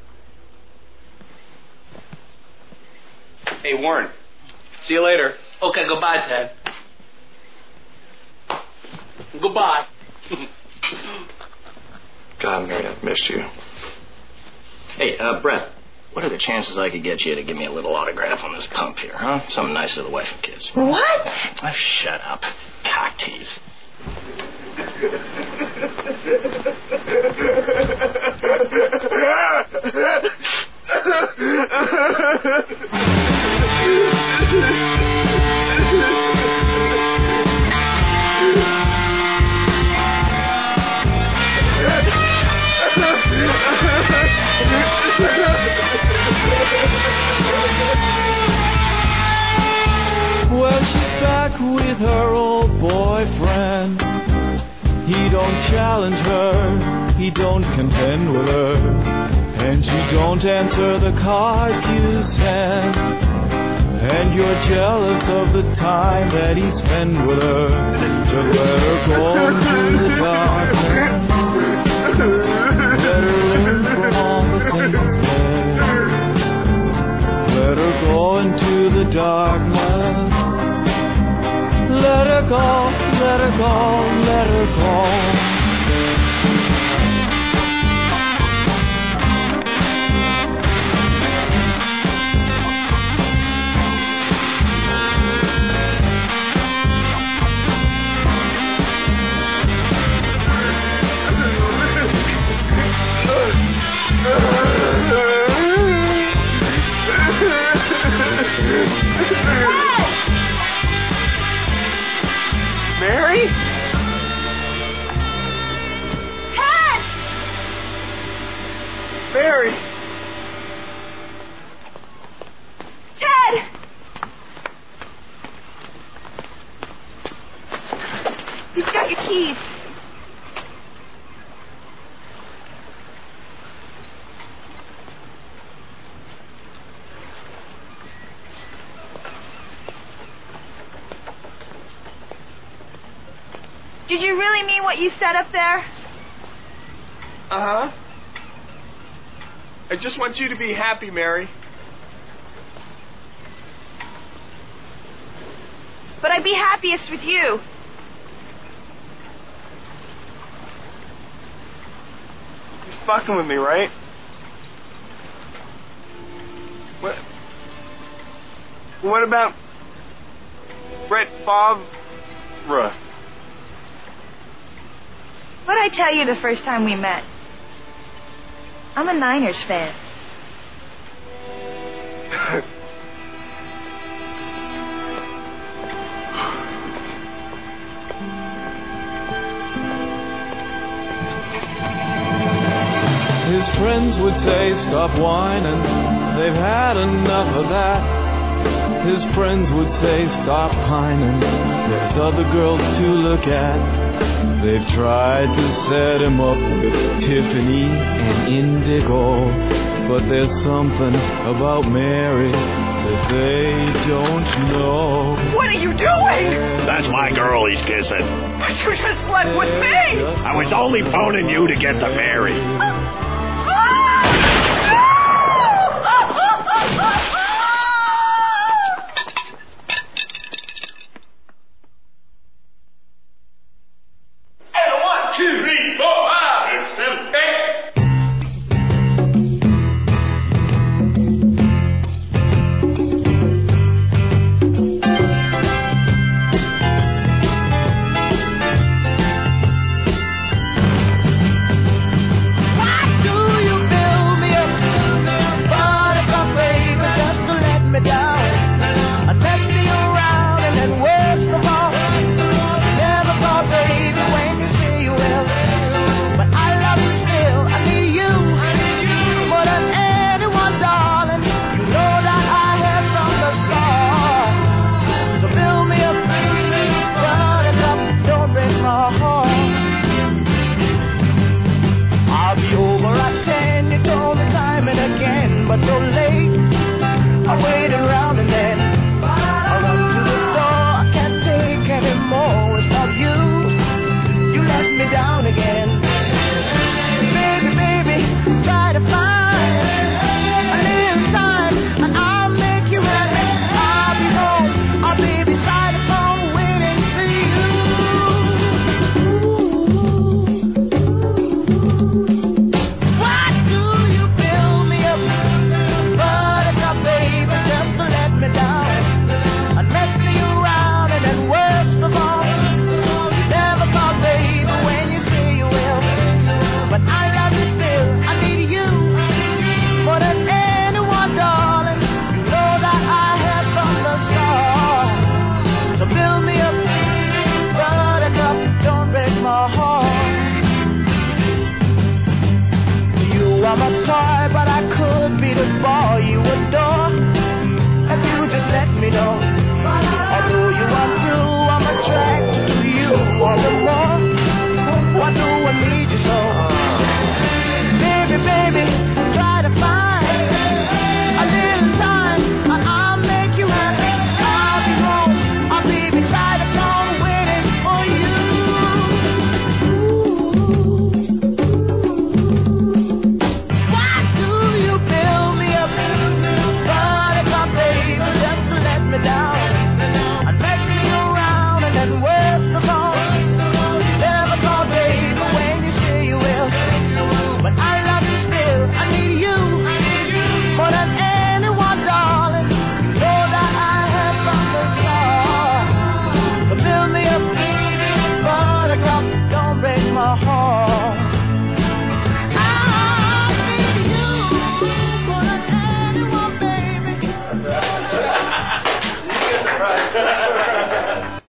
Hey, Warren. See you later. Okay, goodbye, Ted. Goodbye. God, Mary, I've missed you. Hey, Brett, what are the chances I could get you to give me a little autograph on this pump here, huh? Something nice to the wife and kids. What? Oh, shut up. Cock tease. Well, she's back with her old boyfriend. He don't challenge her, he don't contend with her, and she don't answer the cards you send. And you're jealous of the time that he spent with her. Just let her go into the darkness. Let her learn from all the things there. Let her go into the darkness. Let her go, let her go, let her go. Mary? Ted! Mary? Ted! He's got your keys. Did you really mean what you said up there? Uh-huh. I just want you to be happy, Mary. But I'd be happiest with you. You're fucking with me, right? What about Brett Favre? What'd I tell you the first time we met? I'm a Niners fan. His friends would say, stop whining, they've had enough of that. His friends would say, stop pining, there's other girls to look at. They've tried to set him up with Tiffany and Indigo, but there's something about Mary that they don't know. What are you doing? That's my girl he's kissing. But you just slept with me! I was only phoning you to get to Mary.